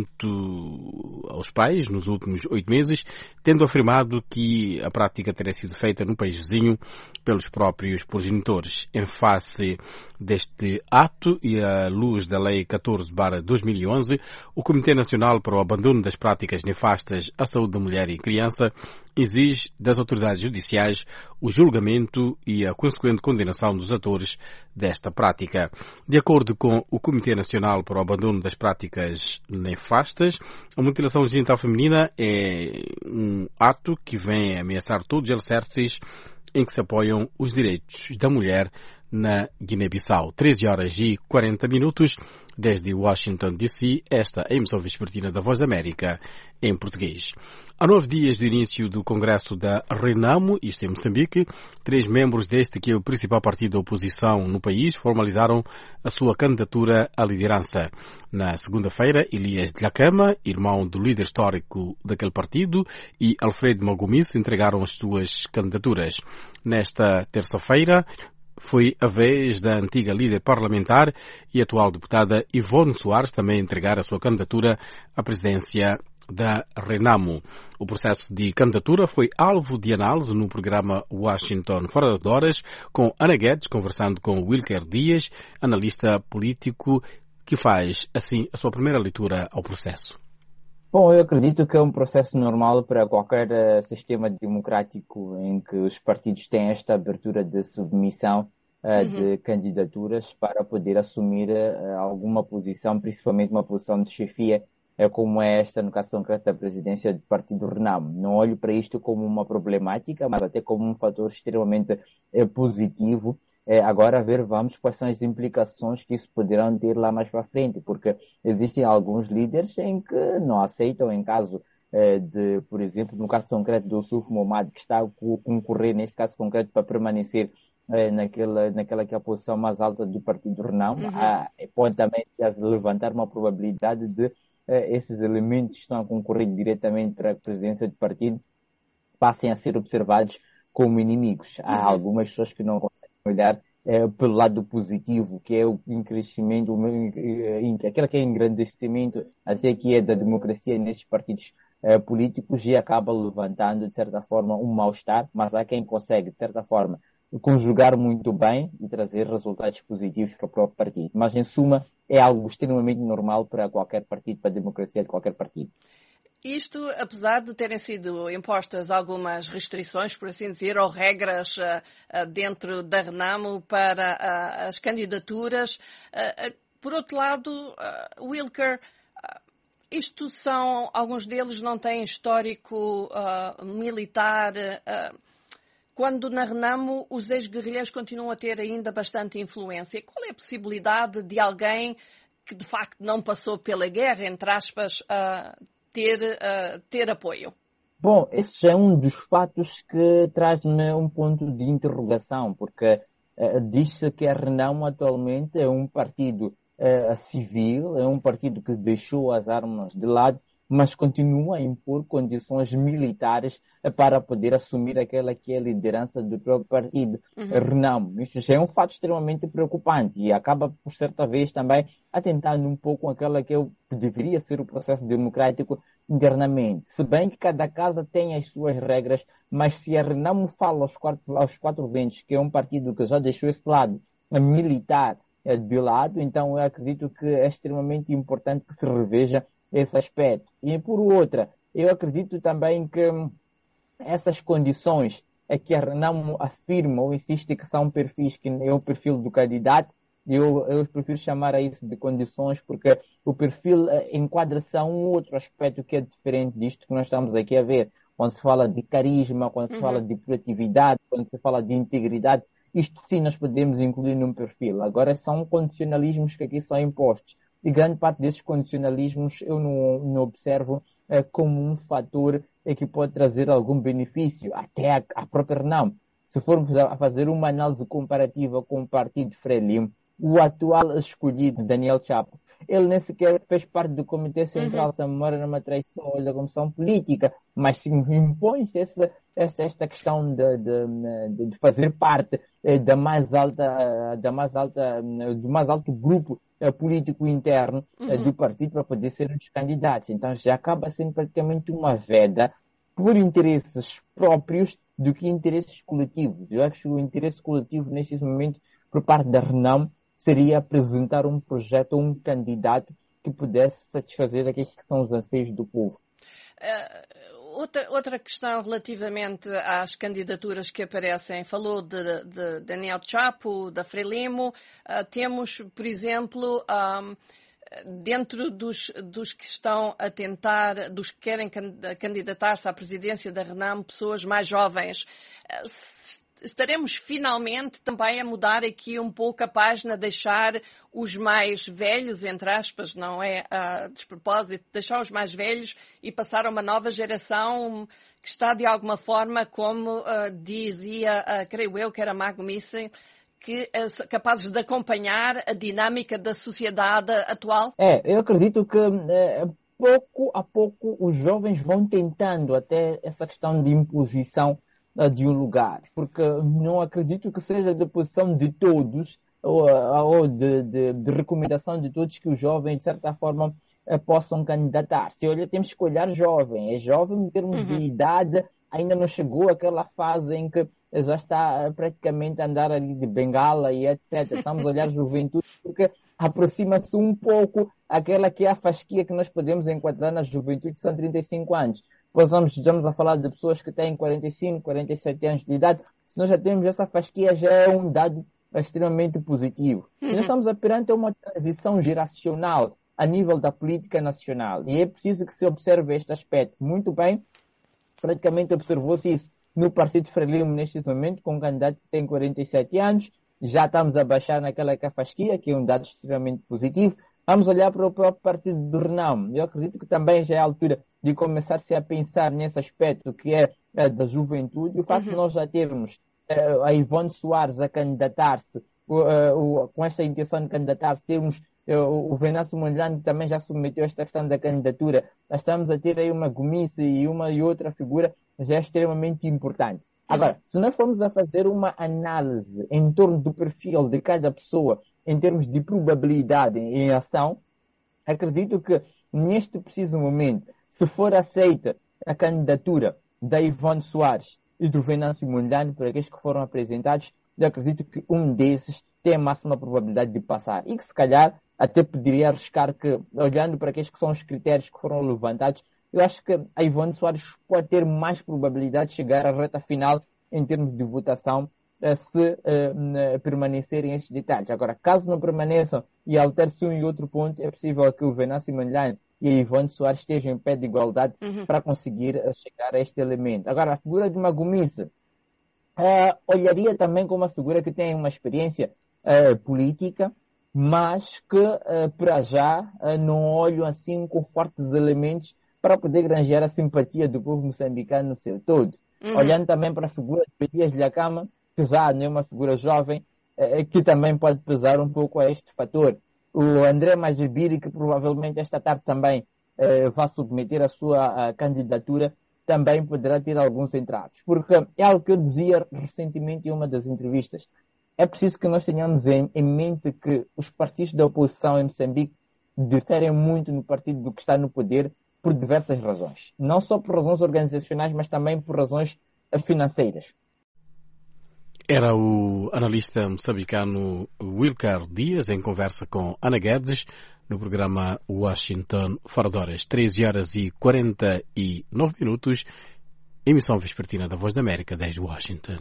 junto aos pais nos últimos oito meses, tendo afirmado que a prática teria sido feita no país vizinho pelos próprios progenitores. Em face deste ato e à luz da Lei catorze barra dois mil e onze, o Comitê Nacional para o Abandono das Práticas Nefastas à Saúde da Mulher e Criança exige das autoridades judiciais o julgamento e a consequente condenação dos atores desta prática. De acordo com o Comitê Nacional para o Abandono das Práticas Nefastas, a mutilação genital feminina é um ato que vem ameaçar todos os alicerces em que se apoiam os direitos da mulher na Guiné-Bissau. treze horas e quarenta minutos, desde Washington, D C, esta é a emissão vespertina da Voz da América, em português. Há nove dias do início do Congresso da Renamo, isto em Moçambique, três membros deste que é o principal partido da oposição no país formalizaram a sua candidatura à liderança. Na segunda-feira, Elias Dhlakama, irmão do líder histórico daquele partido, e Alfredo Magomis entregaram as suas candidaturas. Nesta terça-feira, foi a vez da antiga líder parlamentar e atual deputada Ivone Soares também entregar a sua candidatura à presidência da Renamo. O processo de candidatura foi alvo de análise no programa Washington Fora de Horas, com Ana Guedes conversando com Wilker Dias, analista político, que faz, assim, a sua primeira leitura ao processo. Bom, eu acredito que é um processo normal para qualquer uh, sistema democrático em que os partidos têm esta abertura de submissão uh, uhum. de candidaturas para poder assumir uh, alguma posição, principalmente uma posição de chefia, uh, como é esta no caso concreto da presidência do Partido Renamo. Não olho para isto como uma problemática, mas até como um fator extremamente uh, positivo. É, agora, ver, vamos, quais são as implicações que isso poderão ter lá mais para frente, porque existem alguns líderes em que não aceitam, em caso é, de, por exemplo, no caso concreto do Suf Momad, que está a concorrer, neste caso concreto, para permanecer é, naquela, naquela que é a posição mais alta do Partido Renamo, uhum. ah, pode também levantar uma probabilidade de é, esses elementos que estão a concorrer diretamente para a presidência do partido passem a ser observados como inimigos. Há uhum. algumas pessoas que não conseguem olhar é, pelo lado positivo, que é o crescimento, o, aquele que é engrandecimento, assim que é da democracia nestes partidos é, políticos, e acaba levantando, de certa forma, um mal-estar, mas há quem consegue, de certa forma, conjugar muito bem e trazer resultados positivos para o próprio partido. Mas, em suma, é algo extremamente normal para qualquer partido, para a democracia de qualquer partido. Isto, apesar de terem sido impostas algumas restrições, por assim dizer, ou regras uh, uh, dentro da Renamo para uh, as candidaturas, uh, uh, por outro lado, uh, Wilker, uh, isto são, alguns deles não têm histórico uh, militar, uh, quando na Renamo os ex-guerrilheiros continuam a ter ainda bastante influência. Qual é a possibilidade de alguém que de facto não passou pela guerra, entre aspas, uh, Ter, uh, ter apoio? Bom, esse já é um dos fatos que traz-me um ponto de interrogação, porque uh, diz-se que a Renamo atualmente é um partido uh, civil, é um partido que deixou as armas de lado, mas continua a impor condições militares uh, para poder assumir aquela que é a liderança do próprio partido uhum. Renamo. Isso já é um fato extremamente preocupante e acaba, por certa vez, também atentando um pouco aquela que, é o, que deveria ser o processo democrático internamente. Se bem que cada casa tem as suas regras, mas se a Renamo fala aos quatro, aos quatro ventos que é um partido que já deixou esse lado militar de lado, então eu acredito que é extremamente importante que se reveja esse aspecto. E por outra, eu acredito também que essas condições é que a Renamo afirma ou insiste que são perfis que é o perfil do candidato. Eu, eu prefiro chamar a isso de condições porque o perfil enquadra-se a um outro aspecto que é diferente disto que nós estamos aqui a ver. Quando se fala de carisma, quando se uhum. fala de proatividade, quando se fala de integridade, isto sim nós podemos incluir num perfil. Agora são condicionalismos que aqui são impostos. E grande parte desses condicionalismos eu não, não observo é, como um fator é, que pode trazer algum benefício, até a, a própria Renamo. Se formos a fazer uma análise comparativa com o partido Frelimo, o atual escolhido, Daniel Chapo, ele nem sequer fez parte do Comitê Central, uhum. se a memória não é uma traição, ou da Comissão Política, mas se impõe-se essa, esta, esta questão de, de, de fazer parte da mais alta, da mais alta, do mais alto grupo político interno uhum. do partido para poder ser um dos candidatos. Então já acaba sendo praticamente uma veda por interesses próprios do que interesses coletivos. Eu acho que o interesse coletivo neste momento por parte da Renam seria apresentar um projeto ou um candidato que pudesse satisfazer aqueles que são os anseios do povo. Uh, outra, outra questão relativamente às candidaturas que aparecem, falou de, de Daniel Chapo, da Frelimo, uh, temos, por exemplo, um, dentro dos, dos que estão a tentar, dos que querem candidatar-se à presidência da Renam, pessoas mais jovens. Uh, Estaremos finalmente também a mudar aqui um pouco a página, deixar os mais velhos, entre aspas, não é uh, despropósito, deixar os mais velhos e passar a uma nova geração que está de alguma forma, como uh, dizia, uh, creio eu, que era Mago Missing, que uh, capazes de acompanhar a dinâmica da sociedade atual? É, eu acredito que uh, pouco a pouco os jovens vão tentando até essa questão de imposição de um lugar, porque não acredito que seja de posição de todos ou, ou de, de, de recomendação de todos que os jovens, de certa forma, possam candidatar-se. Olha, temos que olhar jovem. É jovem em termos uhum. de idade, ainda não chegou àquela fase em que já está praticamente a andar ali de bengala e etcétera. Estamos a olhar juventude porque aproxima-se um pouco aquela que é a fasquia que nós podemos enquadrar na juventude, que são trinta e cinco anos. Depois vamos, vamos a falar de pessoas que têm quarenta e cinco, quarenta e sete anos de idade. Se nós já temos essa fasquia, já é um dado extremamente positivo. Uhum. Nós estamos perante uma transição geracional a nível da política nacional. E é preciso que se observe este aspecto. Muito bem, praticamente observou-se isso no Partido Frelimo neste momento, com um candidato que tem quarenta e sete anos. Já estamos a baixar naquela que é a fasquia, que é um dado extremamente positivo. Vamos olhar para o próprio Partido do Renam. Eu acredito que também já é a altura de começar-se a pensar nesse aspecto que é, é da juventude. O facto uhum. de nós já termos uh, a Ivone Soares a candidatar-se, uh, uh, com esta intenção de candidatar-se, termos uh, o Venâncio Mondlane que também já submeteu esta questão da candidatura. Nós estamos a ter aí uma Gomice e uma e outra figura já é extremamente importante. Agora, se nós formos a fazer uma análise em torno do perfil de cada pessoa, em termos de probabilidade em ação, acredito que neste preciso momento, se for aceita a candidatura da Ivone Soares e do Venâncio Mondlane, por aqueles que foram apresentados, eu acredito que um desses tem a máxima probabilidade de passar. E que se calhar até poderia arriscar que, olhando para aqueles que são os critérios que foram levantados, eu acho que a Ivone Soares pode ter mais probabilidade de chegar à reta final em termos de votação, se uh, permanecerem estes detalhes. Agora, caso não permaneçam e altere-se um e outro ponto, é possível que o Venâncio Mondlane e a Ivone Soares estejam em pé de igualdade uhum. para conseguir uh, chegar a este elemento. Agora, a figura de uma Gomice, uh, olharia também como uma figura que tem uma experiência uh, política, mas que, uh, para já, uh, não olho assim com fortes elementos para poder granjear a simpatia do povo moçambicano no seu todo. Uhum. Olhando também para a figura de Elias Lhakama, que já não é uma figura jovem, eh, que também pode pesar um pouco a este fator. O André Majibiri, que provavelmente esta tarde também eh, vai submeter a sua a candidatura, também poderá ter alguns entraves. Porque é algo que eu dizia recentemente em uma das entrevistas. É preciso que nós tenhamos em, em mente que os partidos da oposição em Moçambique diferem muito no partido do que está no poder por diversas razões. Não só por razões organizacionais, mas também por razões financeiras. Era o analista moçambicano Wilcar Dias em conversa com Ana Guedes no programa Washington Fora de Horas, treze horas e quarenta e nove minutos, emissão vespertina da Voz da América desde Washington.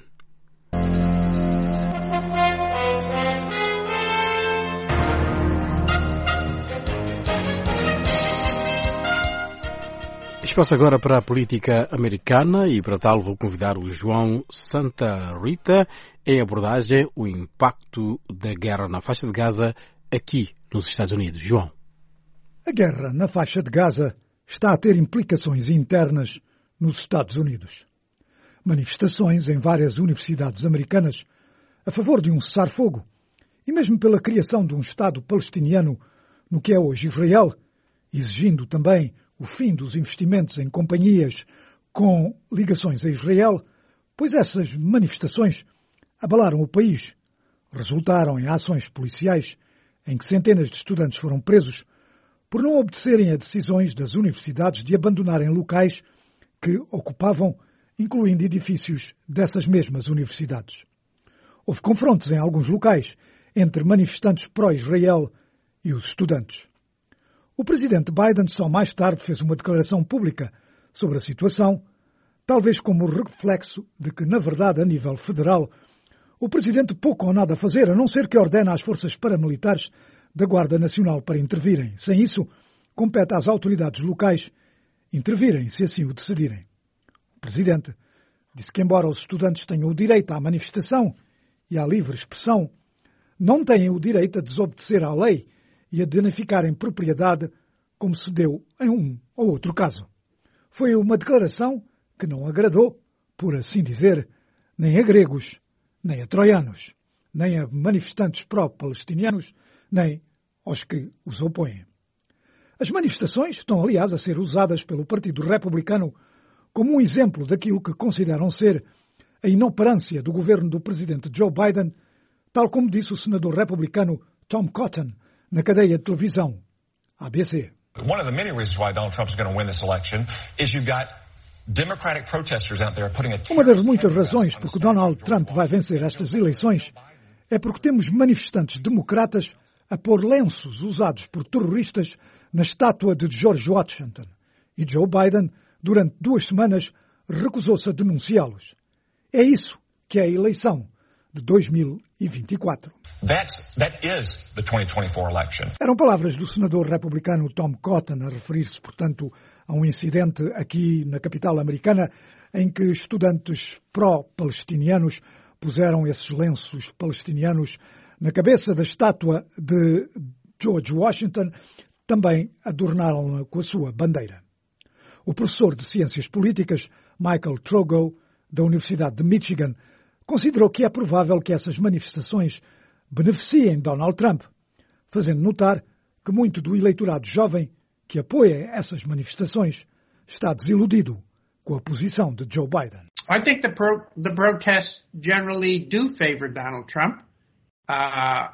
Espaço agora para a política americana e para tal vou convidar o João Santa Rita em abordagem o impacto da guerra na faixa de Gaza aqui nos Estados Unidos. João. A guerra na faixa de Gaza está a ter implicações internas nos Estados Unidos. Manifestações em várias universidades americanas a favor de um cessar-fogo e mesmo pela criação de um Estado palestiniano no que é hoje Israel, exigindo também o fim dos investimentos em companhias com ligações a Israel, pois essas manifestações abalaram o país, resultaram em ações policiais em que centenas de estudantes foram presos por não obedecerem a decisões das universidades de abandonarem locais que ocupavam, incluindo edifícios dessas mesmas universidades. Houve confrontos em alguns locais entre manifestantes pró-Israel e os estudantes. O presidente Biden só mais tarde fez uma declaração pública sobre a situação, talvez como reflexo de que, na verdade, a nível federal, o presidente pouco ou nada a fazer, a não ser que ordene às forças paramilitares da Guarda Nacional para intervirem. Sem isso, compete às autoridades locais intervirem, se assim o decidirem. O presidente disse que, embora os estudantes tenham o direito à manifestação e à livre expressão, não têm o direito a desobedecer à lei e a danificarem propriedade, como se deu em um ou outro caso. Foi uma declaração que não agradou, por assim dizer, nem a gregos, nem a troianos, nem a manifestantes pró-palestinianos, nem aos que os opõem. As manifestações estão, aliás, a ser usadas pelo Partido Republicano como um exemplo daquilo que consideram ser a inoperância do governo do presidente Joe Biden, tal como disse o senador republicano Tom Cotton na cadeia de televisão A B C. One of the many reasons why Donald Trump is going to win this election is you've got Democratic protesters out there putting a Uma das muitas razões por que Donald Trump vai vencer estas eleições é porque temos manifestantes democratas a pôr lenços usados por terroristas na estátua de George Washington. E Joe Biden, durante duas semanas, recusou-se a denunciá-los. É isso que é a eleição de dois mil e vinte e quatro. That's, that is the twenty twenty-four election. Eram palavras do senador republicano Tom Cotton a referir-se, portanto, a um incidente aqui na capital americana em que estudantes pró-palestinianos puseram esses lenços palestinianos na cabeça da estátua de George Washington, também adornaram-na com a sua bandeira. O professor de Ciências Políticas, Michael Trogo, da Universidade de Michigan, considerou que é provável que essas manifestações beneficiem Donald Trump, fazendo notar que muito do eleitorado jovem que apoia essas manifestações está desiludido com a posição de Joe Biden. I think the, pro- the protests generally do favor Donald Trump uh,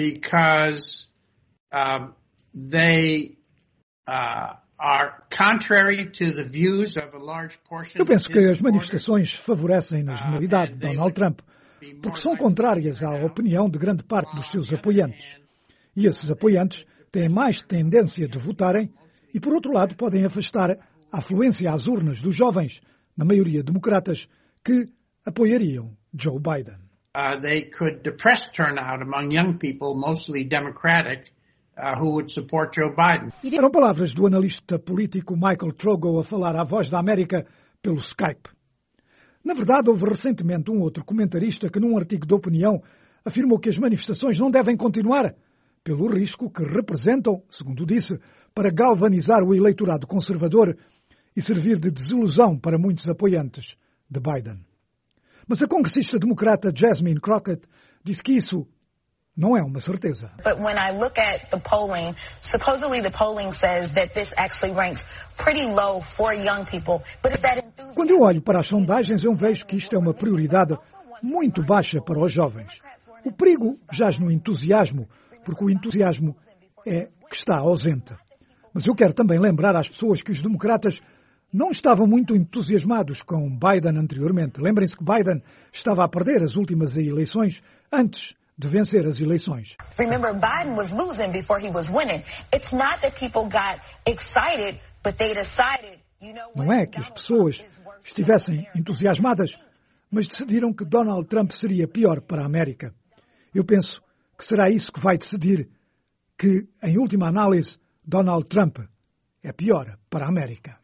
because um, they uh, are contrary to the views of a large portion. Eu penso que as manifestações favorecem na generalidade Donald Trump, porque são contrárias à opinião de grande parte dos seus apoiantes. E esses apoiantes têm mais tendência de votarem e, por outro lado, podem afastar a afluência às urnas dos jovens, na maioria democratas, que apoiariam Joe Biden. Uh, they could depress turnout among young people, mostly Democratic, uh, who would support Joe Biden. Eram palavras do analista político Michael Trogo a falar à Voz da América pelo Skype. Na verdade, houve recentemente um outro comentarista que, num artigo de opinião, afirmou que as manifestações não devem continuar, pelo risco que representam, segundo disse, para galvanizar o eleitorado conservador e servir de desilusão para muitos apoiantes de Biden. Mas a congressista democrata Jasmine Crockett disse que isso não é uma certeza. But when I look at the polling, supposedly the polling says that this actually ranks pretty low for young people. But if that enthusiasm... Quando eu olho para as sondagens, eu vejo que isto é uma prioridade muito baixa para os jovens. O perigo jaz no entusiasmo, porque o entusiasmo é que está ausente. Mas eu quero também lembrar às pessoas que os democratas não estavam muito entusiasmados com Biden anteriormente. Lembrem-se que Biden estava a perder as últimas eleições antes de vencer as eleições. Remember, Biden was losing before he was winning. It's not that people got excited, but they decided, you know, não é que as pessoas estivessem entusiasmadas, mas decidiram que Donald Trump seria pior para a América. Eu penso que será isso que vai decidir que, em última análise, Donald Trump é pior para a América.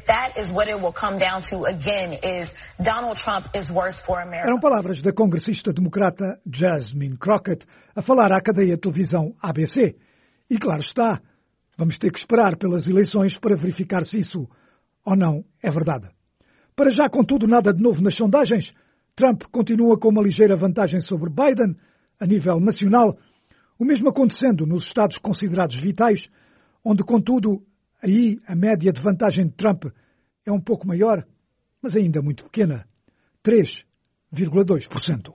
Eram palavras da congressista democrata Jasmine Crockett a falar à cadeia de televisão A B C. E claro está, vamos ter que esperar pelas eleições para verificar se isso ou não é verdade. Para já, contudo, nada de novo nas sondagens. Trump continua com uma ligeira vantagem sobre Biden a nível nacional, O mesmo acontecendo nos estados considerados vitais, onde, contudo, aí a média de vantagem de Trump é um pouco maior, mas ainda muito pequena, três vírgula dois por cento.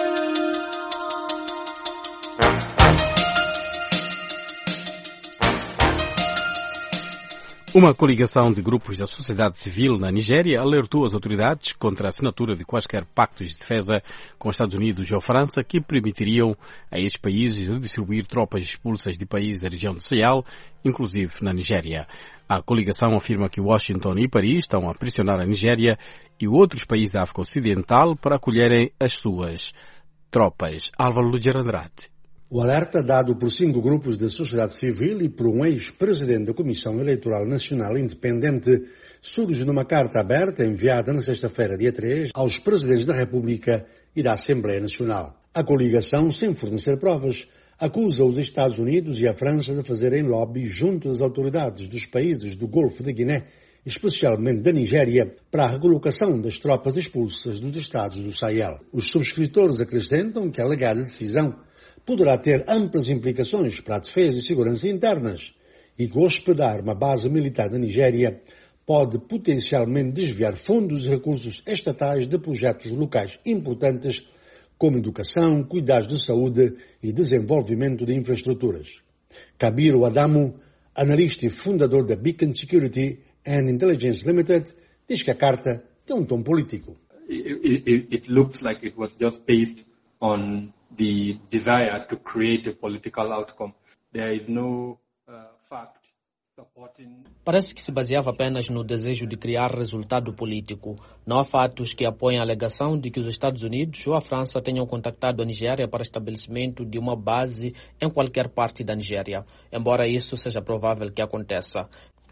Uma coligação de grupos da sociedade civil na Nigéria alertou as autoridades contra a assinatura de quaisquer pactos de defesa com os Estados Unidos ou a França que permitiriam a estes países redistribuir tropas expulsas de países da região do Sahel, inclusive na Nigéria. A coligação afirma que Washington e Paris estão a pressionar a Nigéria e outros países da África Ocidental para acolherem as suas tropas. Álvaro Luger Andrade. O alerta dado por cinco grupos da sociedade civil e por um ex-presidente da Comissão Eleitoral Nacional Independente surge numa carta aberta enviada na sexta-feira, dia três, aos presidentes da República e da Assembleia Nacional. A coligação, sem fornecer provas, acusa os Estados Unidos e a França de fazerem lobby junto das autoridades dos países do Golfo de Guiné, especialmente da Nigéria, para a recolocação das tropas expulsas dos estados do Sahel. Os subscritores acrescentam que a alegada decisão poderá ter amplas implicações para a defesa e segurança internas e que hospedar uma base militar na Nigéria pode potencialmente desviar fundos e recursos estatais de projetos locais importantes como educação, cuidados de saúde e desenvolvimento de infraestruturas. Kabiru Adamu, analista e fundador da Beacon Security and Intelligence Limited, diz que a carta tem um tom político. It, it, it looks like it was just based on the desire to create a political outcome. There is no uh, fact supporting. Parece que se baseava apenas no desejo de criar resultado político. Não há fatos que apoiem a alegação de que os Estados Unidos ou a França tenham contactado a Nigéria para estabelecimento de uma base em qualquer parte da Nigéria, embora isso seja provável que aconteça.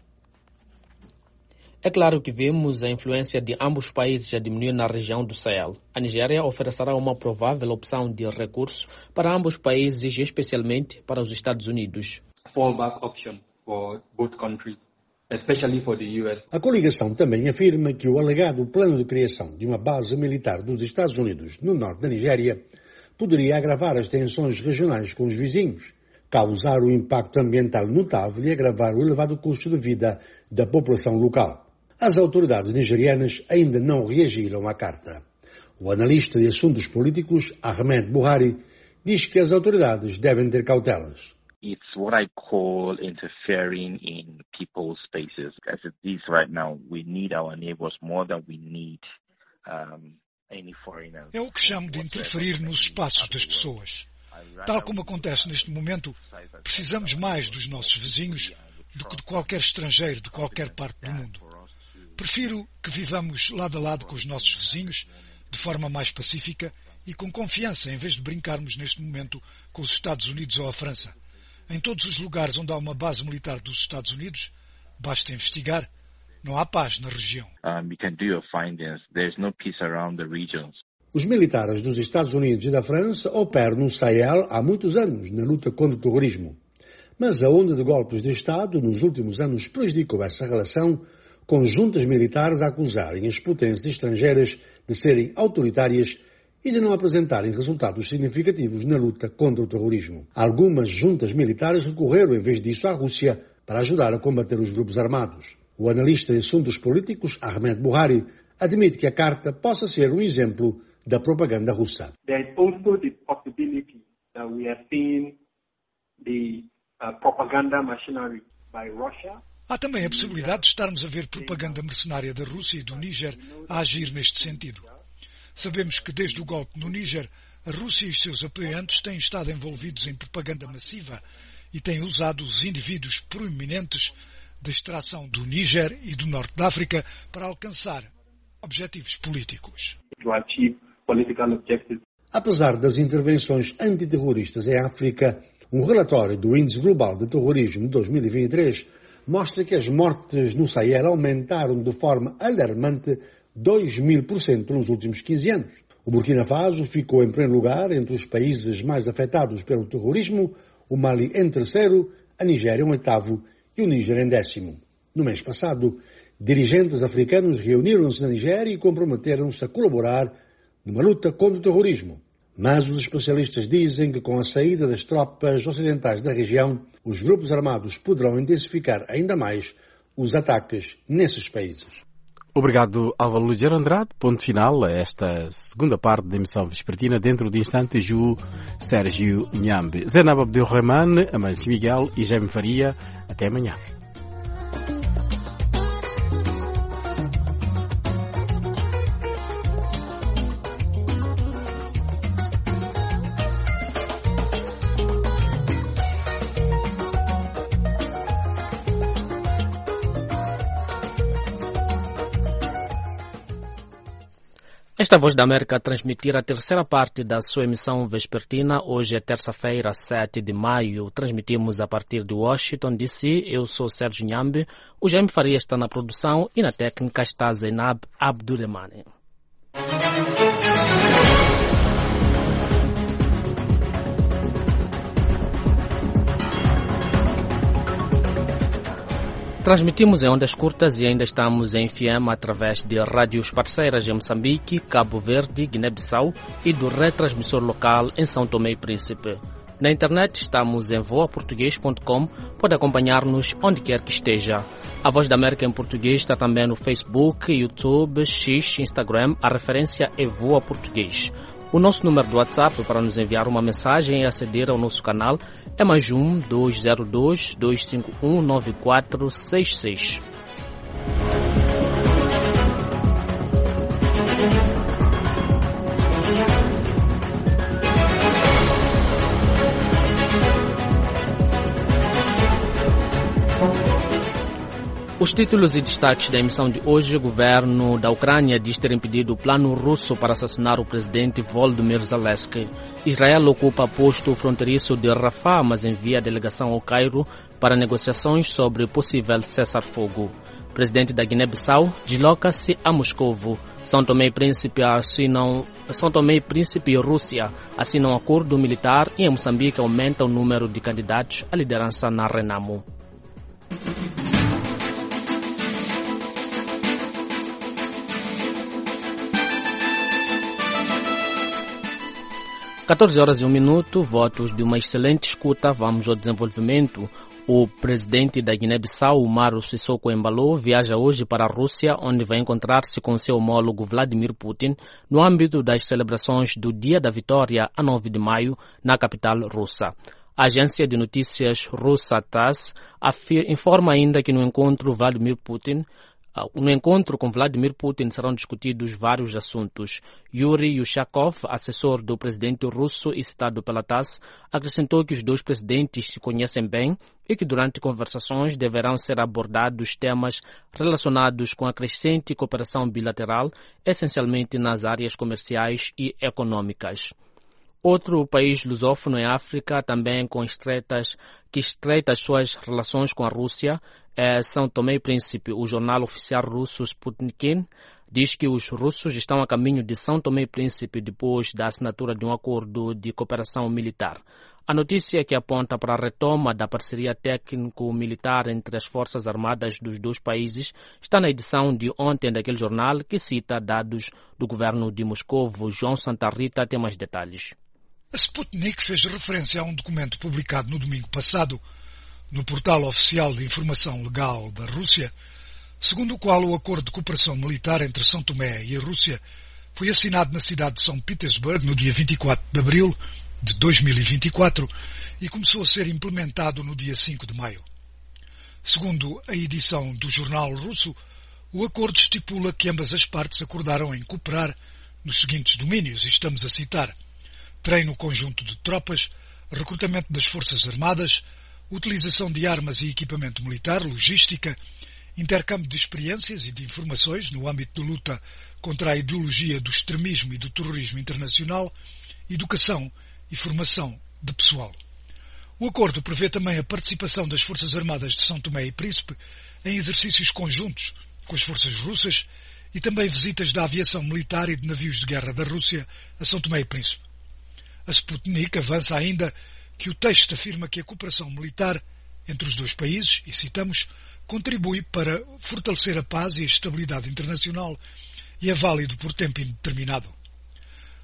É claro que vemos a influência de ambos os países a diminuir na região do Sahel. A Nigéria oferecerá uma provável opção de recurso para ambos os países e especialmente para os Estados Unidos. Fallback option for both countries, especially for the U S. A coligação também afirma que o alegado plano de criação de uma base militar dos Estados Unidos no norte da Nigéria poderia agravar as tensões regionais com os vizinhos, causar um impacto ambiental notável e agravar o elevado custo de vida da população local. As autoridades nigerianas ainda não reagiram à carta. O analista de assuntos políticos, Ahmed Buhari, diz que as autoridades devem ter cautelas. It's what I call interfering in people's spaces. As it is right now, we need our neighbors more than we need um, any foreigners. É o que chamo de interferir nos espaços das pessoas. Tal como acontece neste momento, precisamos mais dos nossos vizinhos do que de qualquer estrangeiro de qualquer parte do mundo. Prefiro que vivamos lado a lado com os nossos vizinhos, de forma mais pacífica e com confiança, em vez de brincarmos neste momento com os Estados Unidos ou a França. Em todos os lugares onde há uma base militar dos Estados Unidos, basta investigar, não há paz na região. Os militares dos Estados Unidos e da França operam no Sahel há muitos anos na luta contra o terrorismo. Mas a onda de golpes de Estado nos últimos anos prejudicou essa relação, com juntas militares a acusarem as potências estrangeiras de serem autoritárias e de não apresentarem resultados significativos na luta contra o terrorismo. Algumas juntas militares recorreram, em vez disso, à Rússia para ajudar a combater os grupos armados. O analista de assuntos políticos, Ahmed Buhari, admite que a carta possa ser um exemplo da propaganda russa. There is also the possibility that we are seeing the uh, propaganda machinery by Russia. Há também a possibilidade de estarmos a ver propaganda mercenária da Rússia e do Níger a agir neste sentido. Sabemos que desde o golpe no Níger, a Rússia e os seus apoiantes têm estado envolvidos em propaganda massiva e têm usado os indivíduos proeminentes da extração do Níger e do norte da África para alcançar objetivos políticos. Apesar das intervenções antiterroristas em África, um relatório do Índice Global de Terrorismo de dois mil e vinte e três mostra que as mortes no Sahel aumentaram de forma alarmante dois mil por cento nos últimos quinze anos. O Burkina Faso ficou em primeiro lugar entre os países mais afetados pelo terrorismo, o Mali em terceiro, a Nigéria em oitavo e o Níger em décimo. No mês passado, dirigentes africanos reuniram-se na Nigéria e comprometeram-se a colaborar numa luta contra o terrorismo. Mas os especialistas dizem que com a saída das tropas ocidentais da região, os grupos armados poderão intensificar ainda mais os ataques nesses países. Obrigado, Álvaro Lugero Andrade. Ponto final a esta segunda parte da emissão vespertina. Dentro de instantes, o Sérgio Inhambe, Zenab Abdelrahman, Amâncio Miguel e Jaime Faria. Até amanhã. Esta Voz da América a transmitir a terceira parte da sua emissão vespertina. Hoje é terça-feira, sete de maio. Transmitimos a partir de Washington, D C. Eu sou Sérgio Nhambe. O Jaime Faria está na produção e na técnica está Zainab Abdurrahmane. Transmitimos em ondas curtas e ainda estamos em F M através de rádios parceiras em Moçambique, Cabo Verde, Guiné-Bissau e do retransmissor local em São Tomé e Príncipe. Na internet estamos em voa português ponto com, pode acompanhar-nos onde quer que esteja. A Voz da América em português está também no Facebook, YouTube, X, Instagram, a referência é Voa Português. O nosso número do WhatsApp para nos enviar uma mensagem e aceder ao nosso canal é mais um dois zero dois, dois cinco um, nove quatro seis seis. Os títulos e destaques da emissão de hoje: o governo da Ucrânia diz ter impedido o plano russo para assassinar o presidente Volodymyr Zelensky. Israel ocupa posto fronteiriço de Rafah, mas envia delegação ao Cairo para negociações sobre possível cessar-fogo. O presidente da Guiné-Bissau desloca-se a Moscovo. São Tomé e Príncipe assinam, São Tomé e Príncipe e Rússia assinam um acordo militar e em Moçambique aumenta o número de candidatos à liderança na Renamo. catorze horas e um minuto, votos de uma excelente escuta. Vamos ao desenvolvimento. O presidente da Guiné-Bissau, Umaro Sissoko Embalo, viaja hoje para a Rússia, onde vai encontrar-se com seu homólogo Vladimir Putin, no âmbito das celebrações do Dia da Vitória, a nove de maio, na capital russa. A agência de notícias russa TASS informa ainda que no encontro Vladimir Putin No encontro com Vladimir Putin serão discutidos vários assuntos. Yuri Yushakov, assessor do presidente russo e citado pela TASS, acrescentou que os dois presidentes se conhecem bem e que durante conversações deverão ser abordados temas relacionados com a crescente cooperação bilateral, essencialmente nas áreas comerciais e econômicas. Outro país lusófono em África, também com estreitas, que estreita as suas relações com a Rússia, é São Tomé e Príncipe. O jornal oficial russo Sputnik diz que os russos estão a caminho de São Tomé e Príncipe depois da assinatura de um acordo de cooperação militar. A notícia que aponta para a retoma da parceria técnico-militar entre as forças armadas dos dois países está na edição de ontem daquele jornal que cita dados do governo de Moscovo. João Santa Rita tem mais detalhes. A Sputnik fez referência a um documento publicado no domingo passado no portal oficial de informação legal da Rússia, segundo o qual o acordo de cooperação militar entre São Tomé e a Rússia foi assinado na cidade de São Petersburgo no dia vinte e quatro de abril de dois mil e vinte e quatro e começou a ser implementado no dia cinco de maio. Segundo a edição do jornal russo, o acordo estipula que ambas as partes acordaram em cooperar nos seguintes domínios, e estamos a citar: treino conjunto de tropas, recrutamento das forças armadas, utilização de armas e equipamento militar, logística, intercâmbio de experiências e de informações no âmbito de luta contra a ideologia do extremismo e do terrorismo internacional, educação e formação de pessoal. O acordo prevê também a participação das Forças Armadas de São Tomé e Príncipe em exercícios conjuntos com as forças russas e também visitas da aviação militar e de navios de guerra da Rússia a São Tomé e Príncipe. A Sputnik avança ainda que o texto afirma que a cooperação militar entre os dois países, e citamos, contribui para fortalecer a paz e a estabilidade internacional e é válido por tempo indeterminado.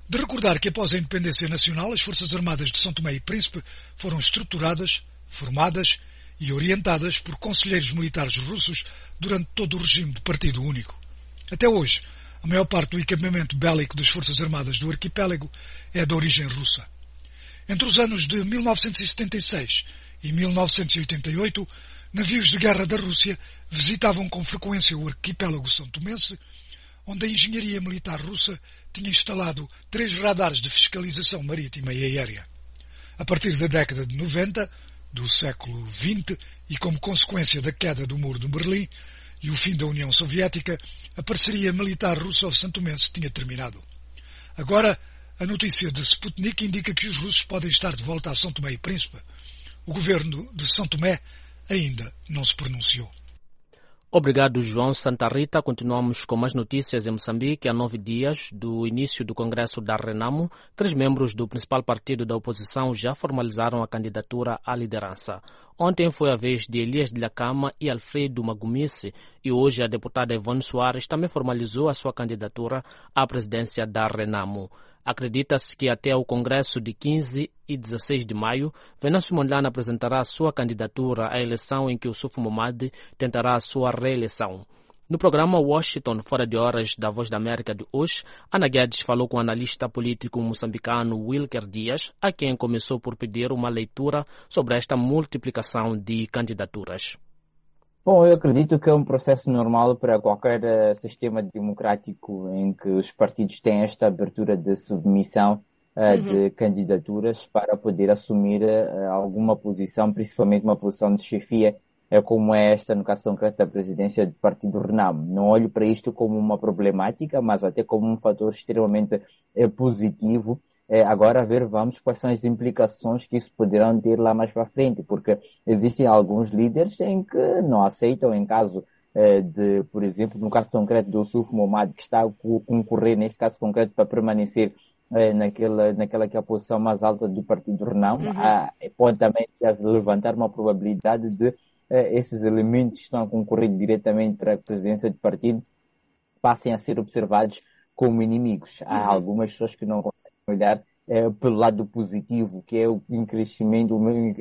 de recordar que após a independência nacional, as Forças Armadas de São Tomé e Príncipe foram estruturadas, formadas e orientadas por conselheiros militares russos durante todo o regime de partido único. Até hoje, a maior parte do equipamento bélico das Forças Armadas do arquipélago é de origem russa. Entre os anos de mil novecentos e setenta e seis e mil novecentos e oitenta e oito, navios de guerra da Rússia visitavam com frequência o arquipélago são-tomense, onde a engenharia militar russa tinha instalado três radares de fiscalização marítima e aérea. A partir da década de noventa, do século vinte, e como consequência da queda do Muro de Berlim e o fim da União Soviética, a parceria militar russo-santomense tinha terminado. Agora, a notícia de Sputnik indica que os russos podem estar de volta a São Tomé e Príncipe. O governo de São Tomé ainda não se pronunciou. Obrigado, João Santa Rita. Continuamos com mais notícias em Moçambique. Há nove dias do início do Congresso da Renamo, três membros do principal partido da oposição já formalizaram a candidatura à liderança. Ontem foi a vez de Elias de Lacama e Alfredo Magumice, e hoje a deputada Ivone Soares também formalizou a sua candidatura à presidência da Renamo. Acredita-se que até o Congresso de quinze e dezesseis de maio, Venâncio Mondlane apresentará a sua candidatura à eleição em que o Sufo Momade tentará a sua reeleição. No programa Washington Fora de Horas da Voz da América de hoje, Ana Guedes falou com o analista político moçambicano Wilker Dias, a quem começou por pedir uma leitura sobre esta multiplicação de candidaturas. Bom, eu acredito que é um processo normal para qualquer uh, sistema democrático em que os partidos têm esta abertura de submissão uh, uhum. de candidaturas para poder assumir uh, alguma posição, principalmente uma posição de chefia, uh, como é esta no caso concreto da presidência do Partido Renamo. Não olho para isto como uma problemática, mas até como um fator extremamente uh, positivo. É, agora a ver, vamos quais são as implicações que isso poderão ter lá mais para frente, porque existem alguns líderes em que não aceitam, em caso é, de, por exemplo, no caso concreto do Sufo Momade, que está a concorrer, neste caso concreto, para permanecer é, naquela, naquela que é a posição mais alta do Partido Renamo, uhum. há, pode também levantar uma probabilidade de é, esses elementos que estão a concorrer diretamente para a presidência do partido passem a ser observados como inimigos. Há uhum. algumas pessoas que não conseguem olhar é, pelo lado positivo, que é o crescimento,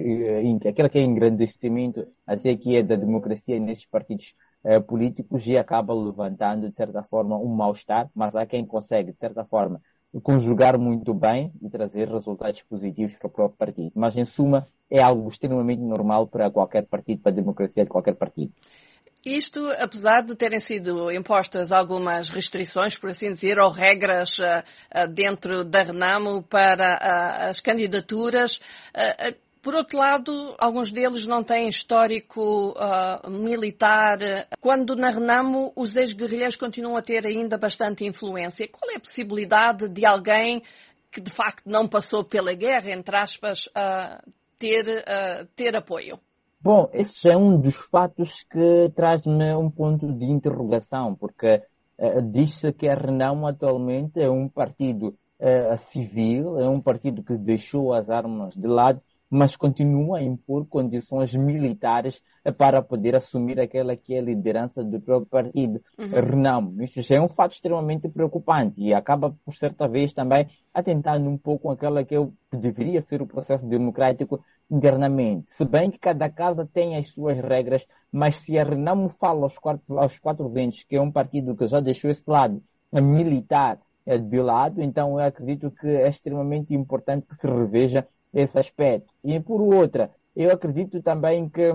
aquele que é engrandecimento, até que é da democracia nestes partidos é, políticos, e acaba levantando, de certa forma, um mal-estar, mas há quem consegue, de certa forma, conjugar muito bem e trazer resultados positivos para o próprio partido. Mas, em suma, é algo extremamente normal para qualquer partido, para a democracia de qualquer partido. Isto, apesar de terem sido impostas algumas restrições, por assim dizer, ou regras uh, uh, dentro da Renamo para uh, as candidaturas, uh, uh, por outro lado, alguns deles não têm histórico uh, militar. Quando na Renamo os ex-guerrilheiros continuam a ter ainda bastante influência, qual é a possibilidade de alguém que de facto não passou pela guerra, entre aspas, uh, ter, uh, ter apoio? Bom, esse é um dos fatos que traz-me um ponto de interrogação, porque uh, diz-se que a Renamo atualmente é um partido uh, civil, é um partido que deixou as armas de lado, mas continua a impor condições militares uh, para poder assumir aquela que é a liderança do próprio partido, uhum. Renamo. Isto já é um fato extremamente preocupante e acaba, por certa vez, também atentando um pouco aquela que, é o, que deveria ser o processo democrático internamente. Se bem que cada casa tem as suas regras, mas se a Renamo fala aos quatro, aos quatro ventos que é um partido que já deixou esse lado militar de lado, então eu acredito que é extremamente importante que se reveja esse aspecto. E por outra, eu acredito também que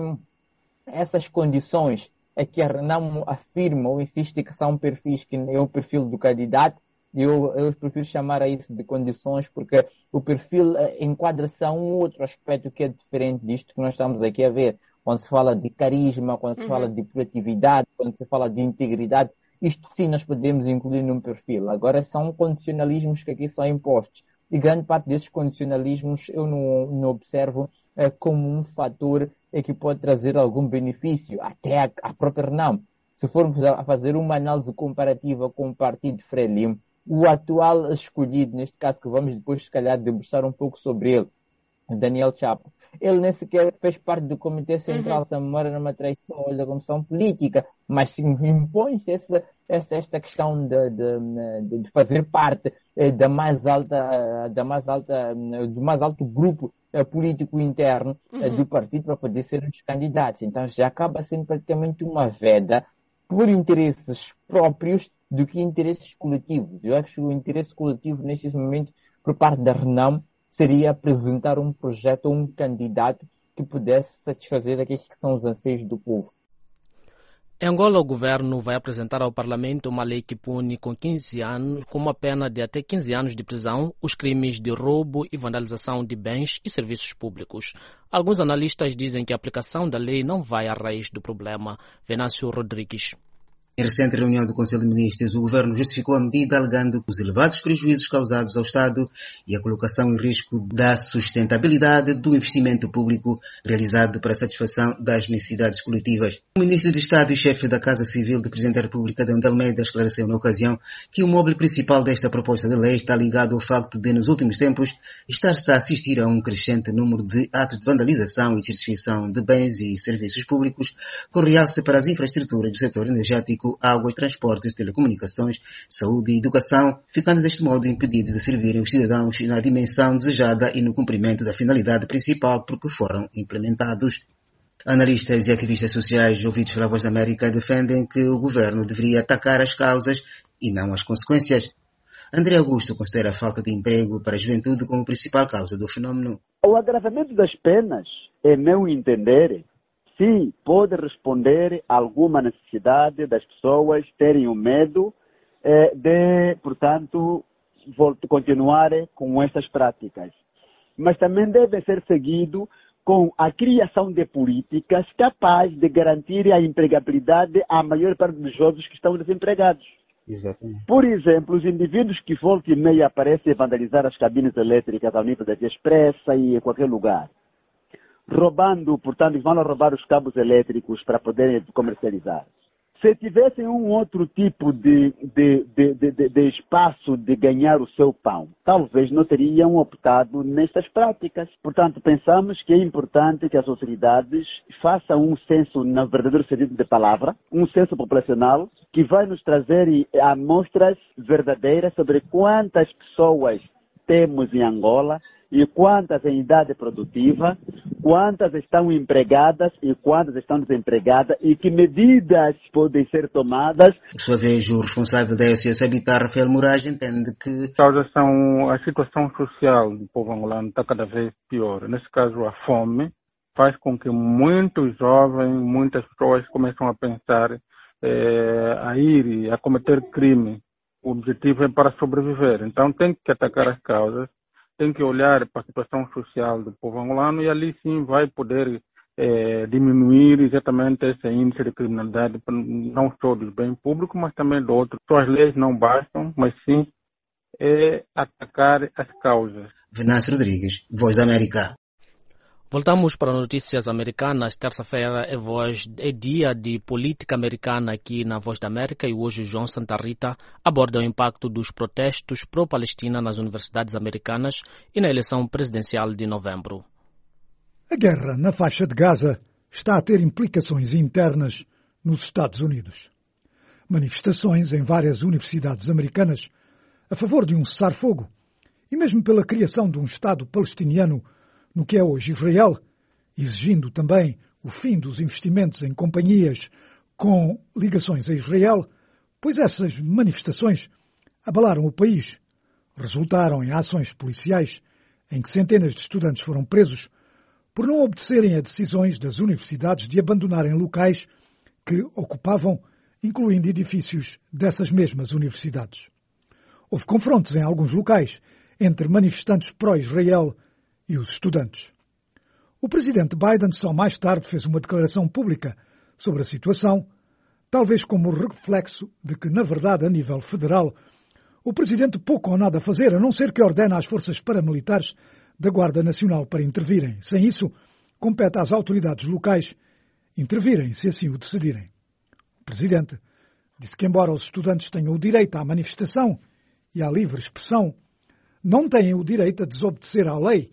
essas condições é que a Renamo afirma ou insiste que são perfis que é o perfil do candidato. Eu, eu prefiro chamar a isso de condições, porque o perfil enquadra-se a um outro aspecto que é diferente disto que nós estamos aqui a ver. Quando se fala de carisma, quando se uhum. fala de proatividade, quando se fala de integridade, isto sim nós podemos incluir num perfil. Agora são condicionalismos que aqui são impostos. E grande parte desses condicionalismos eu não, não observo é, como um fator é, que pode trazer algum benefício, até a, a própria Renamo. Se formos a fazer uma análise comparativa com o partido Frelimo, o atual escolhido, neste caso que vamos depois se calhar debruçar um pouco sobre ele, Daniel Chapo, ele nem sequer fez parte do Comitê Central, Uhum. se a memória não me traição, ou da Comissão Política, mas se impõe-se essa, esta, esta questão de, de, de fazer parte eh, da mais alta, da mais alta, do mais alto grupo eh, político interno eh, Uhum. do partido para poder ser um dos candidatos. Então já acaba sendo praticamente uma veda por interesses próprios do que interesses coletivos. Eu acho que o interesse coletivo neste momento por parte da Renam seria apresentar um projeto ou um candidato que pudesse satisfazer aqueles que são os anseios do povo. Em Angola, o governo vai apresentar ao Parlamento uma lei que pune com quinze anos, com uma pena de até quinze anos de prisão, os crimes de roubo e vandalização de bens e serviços públicos. Alguns analistas dizem que a aplicação da lei não vai à raiz do problema. Venâncio Rodrigues. Em recente reunião do Conselho de Ministros, o Governo justificou a medida alegando os elevados prejuízos causados ao Estado e a colocação em risco da sustentabilidade do investimento público realizado para a satisfação das necessidades coletivas. O Ministro de Estado e chefe da Casa Civil do Presidente da República, Dante Almeida, esclareceu na ocasião que o móvel principal desta proposta de lei está ligado ao facto de, nos últimos tempos, estar-se a assistir a um crescente número de atos de vandalização e destruição de bens e serviços públicos, com realce para as infraestruturas do setor energético, águas, transportes, telecomunicações, saúde e educação, ficando deste modo impedidos de servirem os cidadãos na dimensão desejada e no cumprimento da finalidade principal por que foram implementados. Analistas e ativistas sociais ouvidos pela Voz da América defendem que o governo deveria atacar as causas e não as consequências. André Augusto considera a falta de emprego para a juventude como principal causa do fenômeno. O agravamento das penas, em meu entender, sim, pode responder a alguma necessidade das pessoas terem o medo eh, de, portanto, continuar com essas práticas. Mas também deve ser seguido com a criação de políticas capazes de garantir a empregabilidade à maior parte dos jovens que estão desempregados. Exatamente. Por exemplo, os indivíduos que volta e meia aparecem a vandalizar as cabines elétricas ao nível da Via Expressa e em qualquer lugar, roubando, portanto, vão roubar os cabos elétricos para poderem comercializar. Se tivessem um outro tipo de, de, de, de, de espaço de ganhar o seu pão, talvez não teriam optado nestas práticas. Portanto, pensamos que é importante que as autoridades façam um censo, no verdadeiro sentido da palavra, um censo populacional, que vai nos trazer amostras verdadeiras sobre quantas pessoas temos em Angola e quantas em idade produtiva, quantas estão empregadas e quantas estão desempregadas e que medidas podem ser tomadas. Por sua vez, o responsável da E S S Habitat, Rafael Moraes, entende que a causa são a situação social do povo angolano está cada vez pior. Nesse caso, a fome faz com que muitos jovens, muitas pessoas começam a pensar eh, a ir a cometer crime. O objetivo é para sobreviver. Então tem que atacar as causas, tem que olhar para a situação social do povo angolano e ali sim vai poder eh, diminuir exatamente esse índice de criminalidade, não só dos bens públicos, mas também do outro. As leis não bastam, mas sim é atacar as causas. Venâncio Rodrigues, Voz da América. Voltamos para notícias americanas. Terça-feira é, voz, é dia de política americana aqui na Voz da América e hoje João Santa Rita aborda o impacto dos protestos pró-Palestina nas universidades americanas e na eleição presidencial de novembro. A guerra na faixa de Gaza está a ter implicações internas nos Estados Unidos. Manifestações em várias universidades americanas a favor de um cessar-fogo e mesmo pela criação de um Estado palestiniano no que é hoje Israel, exigindo também o fim dos investimentos em companhias com ligações a Israel, pois essas manifestações abalaram o país, resultaram em ações policiais em que centenas de estudantes foram presos por não obedecerem a decisões das universidades de abandonarem locais que ocupavam, incluindo edifícios dessas mesmas universidades. Houve confrontos em alguns locais entre manifestantes pró-Israel e os estudantes. O presidente Biden só mais tarde fez uma declaração pública sobre a situação, talvez como reflexo de que, na verdade, a nível federal, o presidente pouco ou nada a fazer, a não ser que ordene às forças paramilitares da Guarda Nacional para intervirem. Sem isso, compete às autoridades locais intervirem, se assim o decidirem. O presidente disse que, embora os estudantes tenham o direito à manifestação e à livre expressão, não têm o direito a desobedecer à lei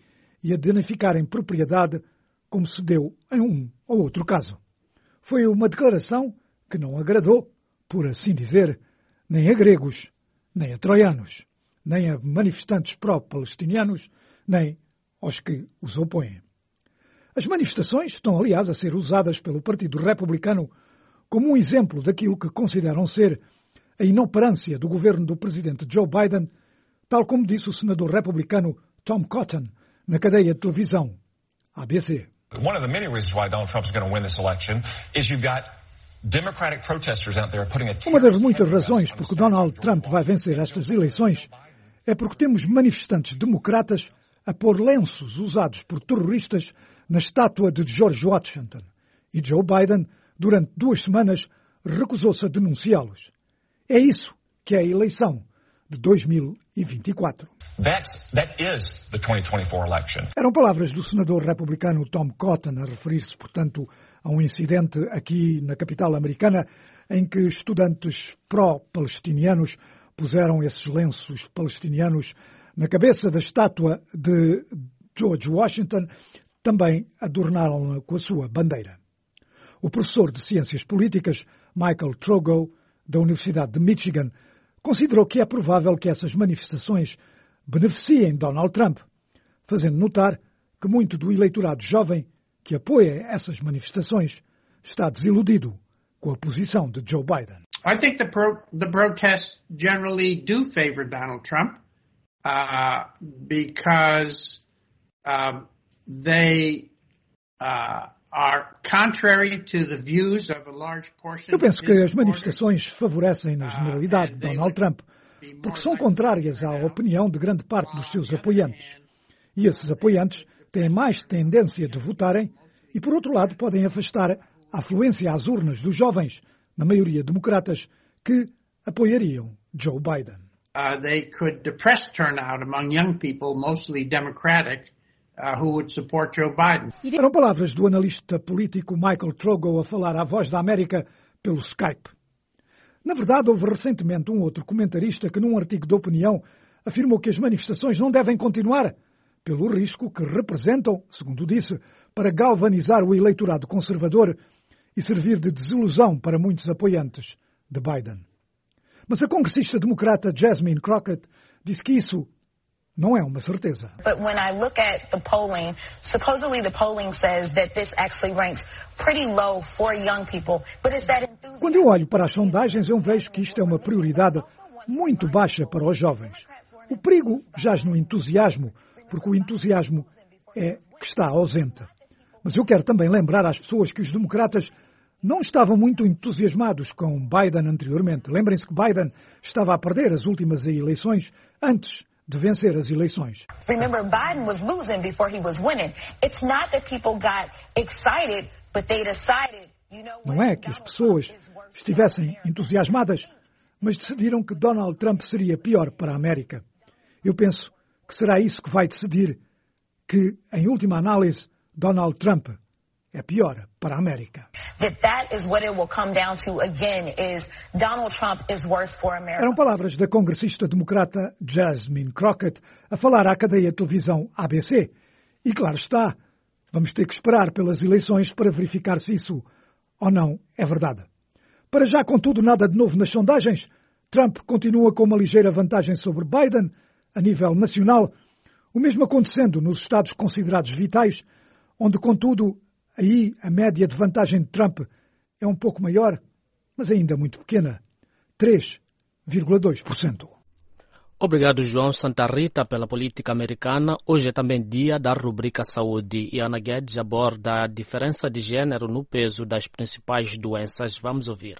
e a danificarem propriedade, como se deu em um ou outro caso. Foi uma declaração que não agradou, por assim dizer, nem a gregos, nem a troianos, nem a manifestantes pró-palestinianos, nem aos que os opõem. As manifestações estão, aliás, a ser usadas pelo Partido Republicano como um exemplo daquilo que consideram ser a inoperância do governo do presidente Joe Biden, tal como disse o senador republicano Tom Cotton na cadeia de televisão A B C. One of the many reasons why Donald Trump is going to win this election is you've got Democratic protesters out there putting a Uma das muitas razões por que Donald Trump vai vencer estas eleições é porque temos manifestantes democratas a pôr lenços usados por terroristas na estátua de George Washington. E Joe Biden, durante duas semanas, recusou-se a denunciá-los. É isso que é a eleição de dois mil e vinte e quatro. That's, that is the twenty twenty-four election. Eram palavras do senador republicano Tom Cotton a referir-se, portanto, a um incidente aqui na capital americana em que estudantes pró-palestinianos puseram esses lenços palestinianos na cabeça da estátua de George Washington, também adornaram-na com a sua bandeira. O professor de Ciências Políticas, Michael Trogo, da Universidade de Michigan, considerou que é provável que essas manifestações beneficiem Donald Trump, fazendo notar que muito do eleitorado jovem que apoia essas manifestações está desiludido com a posição de Joe Biden. I think the, pro the protests generally do favor Donald Trump uh, because um, they uh, are contrary to the views of a large portion. Eu penso que as manifestações favorecem na generalidade Donald Trump, porque são contrárias à opinião de grande parte dos seus apoiantes. E esses apoiantes têm mais tendência de votarem e, por outro lado, podem afastar a afluência às urnas dos jovens, na maioria democratas, que apoiariam Joe Biden. Uh, they could depress turnout among young people, mostly Democratic, uh, who would support Joe Biden. Eram palavras do analista político Michael Trogo a falar à Voz da América pelo Skype. Na verdade, houve recentemente um outro comentarista que, num artigo de opinião, afirmou que as manifestações não devem continuar, pelo risco que representam, segundo disse, para galvanizar o eleitorado conservador e servir de desilusão para muitos apoiantes de Biden. Mas a congressista democrata Jasmine Crockett disse que isso não é uma certeza. But when I look at the polling, supposedly the polling says that this actually ranks pretty low for young people. But is that enthusiasm? Quando eu olho para as sondagens, eu vejo que isto é uma prioridade muito baixa para os jovens. O perigo jaz no entusiasmo, porque o entusiasmo é que está ausente. Mas eu quero também lembrar às pessoas que os democratas não estavam muito entusiasmados com Biden anteriormente. Lembrem-se que Biden estava a perder as últimas eleições antes de vencer as eleições. Remember, Biden was losing before he was winning. It's not that people got excited, but they decided, you know, não é que as pessoas estivessem entusiasmadas, mas decidiram que Donald Trump seria pior para a América. Eu penso que será isso que vai decidir que, em última análise, Donald Trump é pior para a América. That that is what it will come down to again is Donald Trump is worse for America. Eram palavras da congressista democrata Jasmine Crockett a falar à cadeia de televisão A B C. E claro está, vamos ter que esperar pelas eleições para verificar se isso ou não é verdade. Para já, contudo, nada de novo nas sondagens. Trump continua com uma ligeira vantagem sobre Biden a nível nacional, o mesmo acontecendo nos estados considerados vitais, onde, contudo, aí a média de vantagem de Trump é um pouco maior, mas ainda muito pequena, três vírgula dois por cento. Obrigado, João Santa Rita, pela política americana. Hoje é também dia da rubrica Saúde e Ana Guedes aborda a diferença de gênero no peso das principais doenças. Vamos ouvir.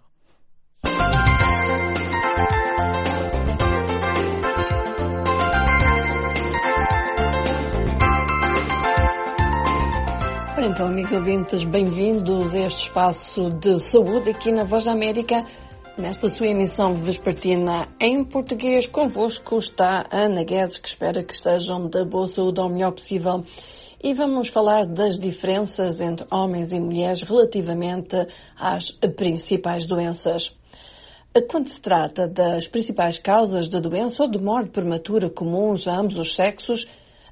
Então, amigos ouvintes, bem-vindos a este espaço de saúde aqui na Voz da América. Nesta sua emissão vespertina em português, convosco está Ana Guedes, que espera que estejam da boa saúde ao melhor possível. E vamos falar das diferenças entre homens e mulheres relativamente às principais doenças. Quando se trata das principais causas da doença ou de morte prematura comuns a ambos os sexos,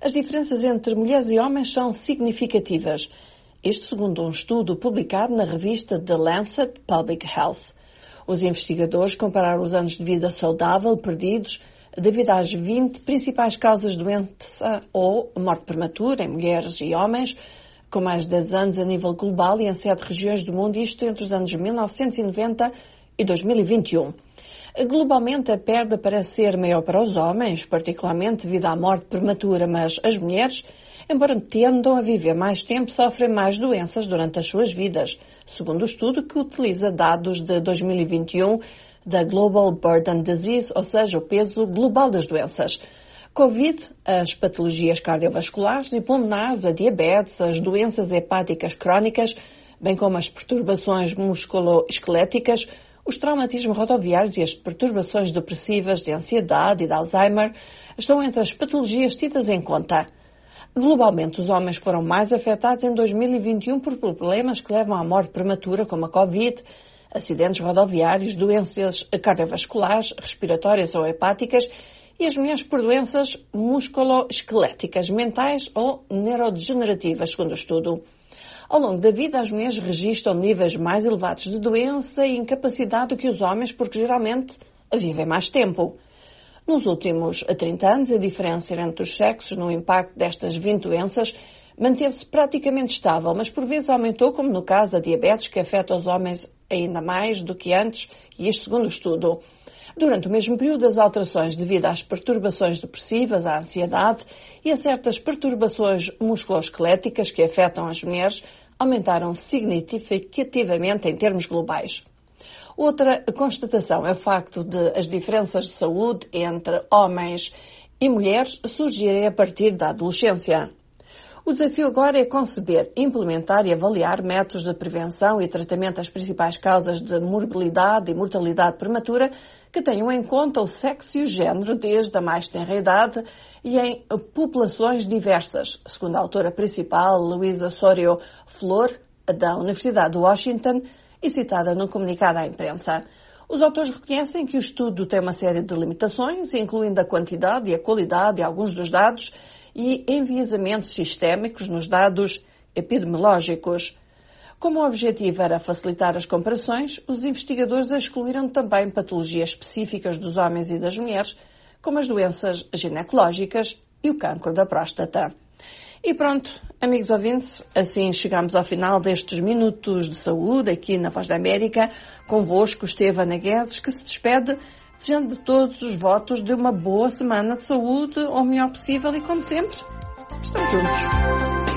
as diferenças entre mulheres e homens são significativas. Isto segundo um estudo publicado na revista The Lancet Public Health. Os investigadores compararam os anos de vida saudável perdidos devido às vinte principais causas de doença ou morte prematura em mulheres e homens, com mais de dez anos a nível global e em sete regiões do mundo, isto entre os anos mil novecentos e noventa e dois mil e vinte e um. Globalmente, a perda parece ser maior para os homens, particularmente devido à morte prematura, mas as mulheres, embora tendam a viver mais tempo, sofrem mais doenças durante as suas vidas, segundo o estudo que utiliza dados de dois mil e vinte e um da Global Burden Disease, ou seja, o peso global das doenças. Covid, as patologias cardiovasculares e pulmonares, a diabetes, as doenças hepáticas crónicas, bem como as perturbações musculoesqueléticas, os traumatismos rodoviários e as perturbações depressivas, de ansiedade e de Alzheimer estão entre as patologias tidas em conta. Globalmente, os homens foram mais afetados em dois mil e vinte e um por problemas que levam à morte prematura, como a Covid, acidentes rodoviários, doenças cardiovasculares, respiratórias ou hepáticas, e as mulheres por doenças musculoesqueléticas, mentais ou neurodegenerativas, segundo o estudo. Ao longo da vida, as mulheres registram níveis mais elevados de doença e incapacidade do que os homens, porque geralmente vivem mais tempo. Nos últimos trinta anos, a diferença entre os sexos no impacto destas vinte doenças manteve-se praticamente estável, mas por vezes aumentou, como no caso da diabetes, que afeta os homens ainda mais do que antes, e isto segundo o estudo. Durante o mesmo período, as alterações devido às perturbações depressivas, à ansiedade e a certas perturbações musculoesqueléticas que afetam as mulheres aumentaram significativamente em termos globais. Outra constatação é o facto de as diferenças de saúde entre homens e mulheres surgirem a partir da adolescência. O desafio agora é conceber, implementar e avaliar métodos de prevenção e tratamento das principais causas de morbilidade e mortalidade prematura que tenham em conta o sexo e o género desde a mais tenra idade e em populações diversas, segundo a autora principal, Luísa Sorio Flor, da Universidade de Washington, e citada num comunicado à imprensa. Os autores reconhecem que o estudo tem uma série de limitações, incluindo a quantidade e a qualidade de alguns dos dados e enviesamentos sistémicos nos dados epidemiológicos. Como o objetivo era facilitar as comparações, os investigadores excluíram também patologias específicas dos homens e das mulheres, como as doenças ginecológicas e o cancro da próstata. E pronto, amigos ouvintes, assim chegamos ao final destes minutos de saúde aqui na Voz da América. Convosco esteve Ana Guedes, que se despede desejando de todos os votos de uma boa semana de saúde, o melhor possível e, como sempre, estamos juntos.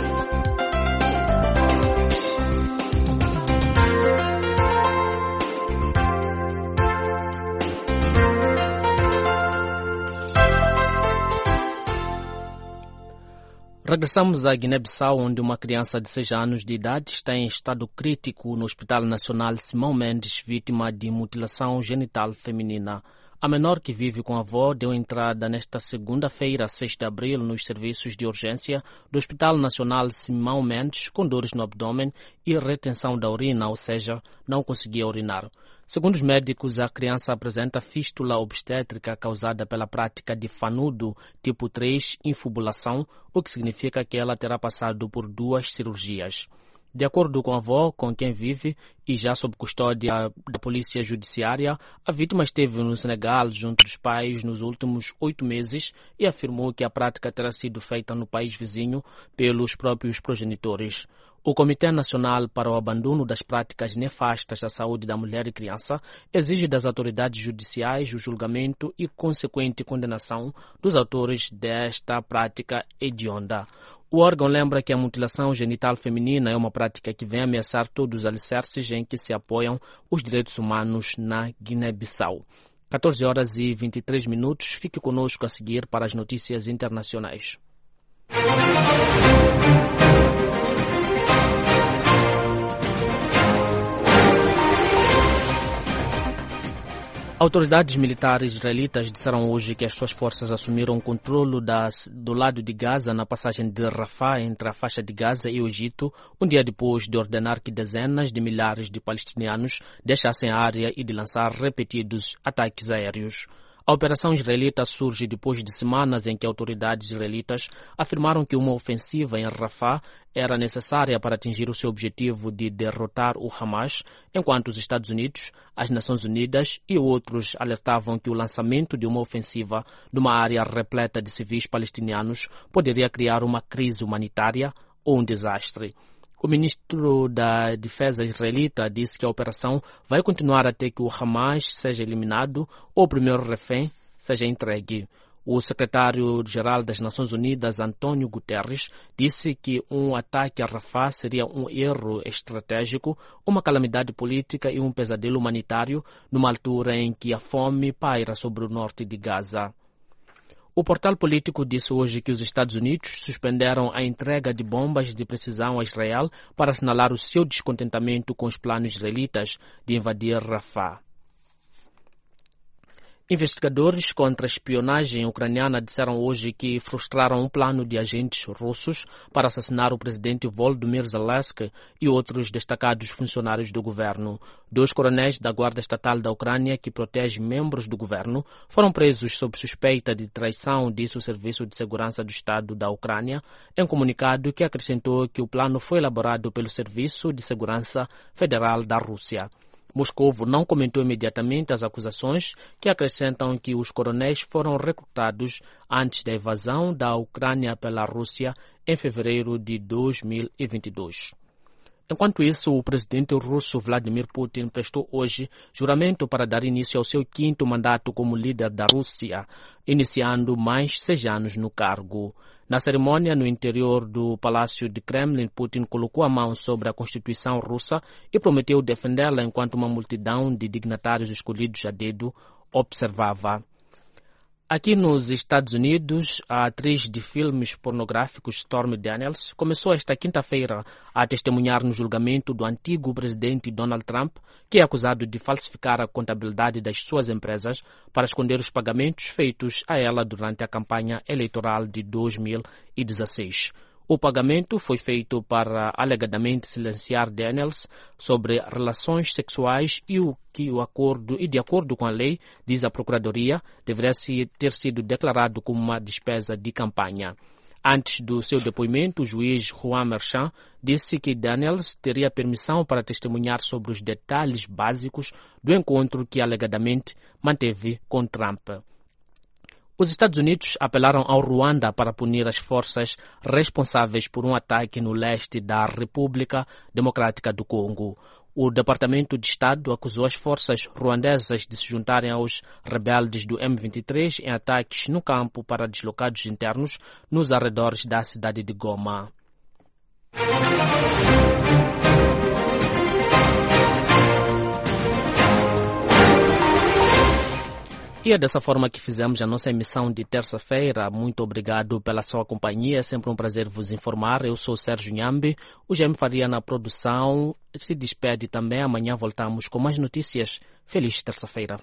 Regressamos à Guiné-Bissau, onde uma criança de seis anos de idade está em estado crítico no Hospital Nacional Simão Mendes, vítima de mutilação genital feminina. A menor, que vive com a avó, deu entrada nesta segunda-feira, seis de abril, nos serviços de urgência do Hospital Nacional Simão Mendes, com dores no abdômen e retenção da urina, ou seja, não conseguia urinar. Segundo os médicos, a criança apresenta fístula obstétrica causada pela prática de fanudo tipo três, infubulação, o que significa que ela terá passado por duas cirurgias. De acordo com a avó, com quem vive e já sob custódia da Polícia Judiciária, a vítima esteve no Senegal junto dos pais nos últimos oito meses e afirmou que a prática terá sido feita no país vizinho pelos próprios progenitores. O Comitê Nacional para o Abandono das Práticas Nefastas à Saúde da Mulher e Criança exige das autoridades judiciais o julgamento e consequente condenação dos autores desta prática hedionda. O órgão lembra que a mutilação genital feminina é uma prática que vem ameaçar todos os alicerces em que se apoiam os direitos humanos na Guiné-Bissau. catorze horas e vinte e três minutos. Fique conosco a seguir para as notícias internacionais. Autoridades militares israelitas disseram hoje que as suas forças assumiram o controle das, do lado de Gaza na passagem de Rafah entre a faixa de Gaza e o Egito, um dia depois de ordenar que dezenas de milhares de palestinianos deixassem a área e de lançar repetidos ataques aéreos. A operação israelita surge depois de semanas em que autoridades israelitas afirmaram que uma ofensiva em Rafah era necessária para atingir o seu objetivo de derrotar o Hamas, enquanto os Estados Unidos, as Nações Unidas e outros alertavam que o lançamento de uma ofensiva numa área repleta de civis palestinianos poderia criar uma crise humanitária ou um desastre. O ministro da Defesa israelita disse que a operação vai continuar até que o Hamas seja eliminado ou o primeiro refém seja entregue. O secretário-geral das Nações Unidas, António Guterres, disse que um ataque a Rafah seria um erro estratégico, uma calamidade política e um pesadelo humanitário numa altura em que a fome paira sobre o norte de Gaza. O portal político disse hoje que os Estados Unidos suspenderam a entrega de bombas de precisão a Israel para assinalar o seu descontentamento com os planos israelitas de invadir Rafah. Investigadores contra a espionagem ucraniana disseram hoje que frustraram um plano de agentes russos para assassinar o presidente Volodymyr Zelensky e outros destacados funcionários do governo. Dois coronéis da Guarda Estatal da Ucrânia, que protege membros do governo, foram presos sob suspeita de traição, disse o Serviço de Segurança do Estado da Ucrânia, em comunicado que acrescentou que o plano foi elaborado pelo Serviço de Segurança Federal da Rússia. Moscou não comentou imediatamente as acusações que acrescentam que os coronéis foram recrutados antes da invasão da Ucrânia pela Rússia em fevereiro de dois mil e vinte e dois. Enquanto isso, o presidente russo Vladimir Putin prestou hoje juramento para dar início ao seu quinto mandato como líder da Rússia, iniciando mais seis anos no cargo. Na cerimônia no interior do Palácio de Kremlin, Putin colocou a mão sobre a Constituição russa e prometeu defendê-la enquanto uma multidão de dignatários escolhidos a dedo observava. Aqui nos Estados Unidos, a atriz de filmes pornográficos Stormy Daniels começou esta quinta-feira a testemunhar no julgamento do antigo presidente Donald Trump, que é acusado de falsificar a contabilidade das suas empresas para esconder os pagamentos feitos a ela durante a campanha eleitoral de dois mil e dezesseis. O pagamento foi feito para alegadamente silenciar Daniels sobre relações sexuais e o que o acordo e de acordo com a lei, diz a Procuradoria, deveria ter sido declarado como uma despesa de campanha. Antes do seu depoimento, o juiz Juan Merchan disse que Daniels teria permissão para testemunhar sobre os detalhes básicos do encontro que alegadamente manteve com Trump. Os Estados Unidos apelaram ao Ruanda para punir as forças responsáveis por um ataque no leste da República Democrática do Congo. O Departamento de Estado acusou as forças ruandesas de se juntarem aos rebeldes do M vinte e três em ataques no campo para deslocados internos nos arredores da cidade de Goma. E é dessa forma que fizemos a nossa emissão de terça-feira. Muito obrigado pela sua companhia. É sempre um prazer vos informar. Eu sou o Sérgio Nhambi. O Jaime Faria na produção se despede também. Amanhã voltamos com mais notícias. Feliz terça-feira.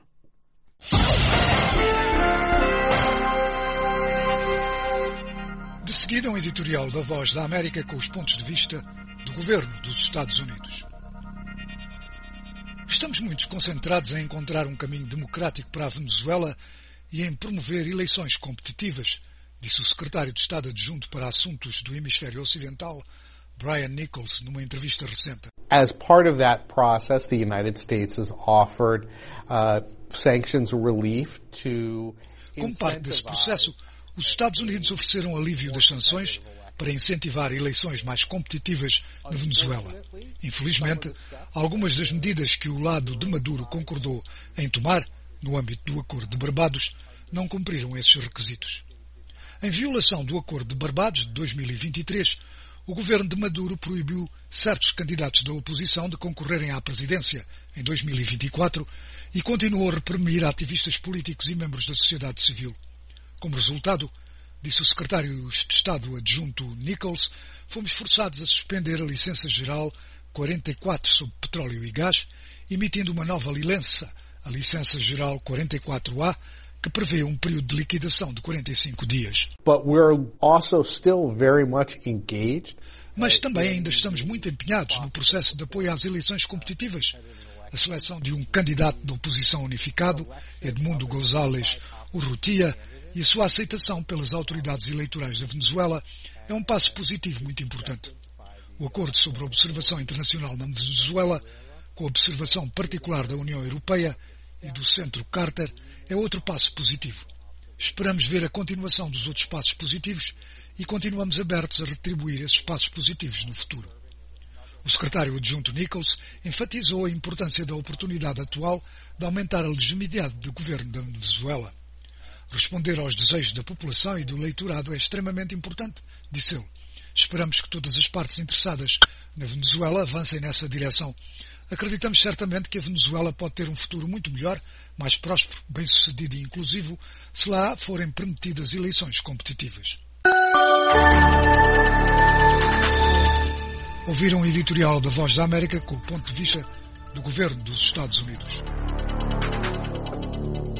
De seguida, um editorial da Voz da América com os pontos de vista do governo dos Estados Unidos. Estamos muito concentrados em encontrar um caminho democrático para a Venezuela e em promover eleições competitivas, disse o secretário de Estado adjunto para assuntos do hemisfério ocidental, Brian Nichols, numa entrevista recente. As part of that process, the United States has offered uh, sanctions relief to Como parte desse processo, os Estados Unidos ofereceram alívio das sanções para incentivar eleições mais competitivas na Venezuela. Infelizmente, algumas das medidas que o lado de Maduro concordou em tomar, no âmbito do Acordo de Barbados, não cumpriram esses requisitos. Em violação do Acordo de Barbados de dois mil e vinte e três, o governo de Maduro proibiu certos candidatos da oposição de concorrerem à presidência em dois mil e vinte e quatro e continuou a reprimir ativistas políticos e membros da sociedade civil. Como resultado, disse o secretário de Estado adjunto Nichols, fomos forçados a suspender a licença geral quarenta e quatro sobre petróleo e gás, emitindo uma nova licença, a licença geral quarenta e quatro A, que prevê um período de liquidação de quarenta e cinco dias. But we're also still very much engaged. Mas também ainda estamos muito empenhados no processo de apoio às eleições competitivas. a seleção de um candidato da oposição unificado, Edmundo González Urrutia, e a sua aceitação pelas autoridades eleitorais da Venezuela é um passo positivo muito importante. O acordo sobre a observação internacional na Venezuela, com a observação particular da União Europeia e do Centro Carter, é outro passo positivo. Esperamos ver a continuação dos outros passos positivos e continuamos abertos a retribuir esses passos positivos no futuro. O secretário adjunto Nichols enfatizou a importância da oportunidade atual de aumentar a legitimidade do governo da Venezuela. Responder aos desejos da população e do eleitorado é extremamente importante, disse ele. Esperamos que todas as partes interessadas na Venezuela avancem nessa direção. Acreditamos certamente que a Venezuela pode ter um futuro muito melhor, mais próspero, bem-sucedido e inclusivo, se lá forem permitidas eleições competitivas. Ouviram o editorial da Voz da América com o ponto de vista do governo dos Estados Unidos.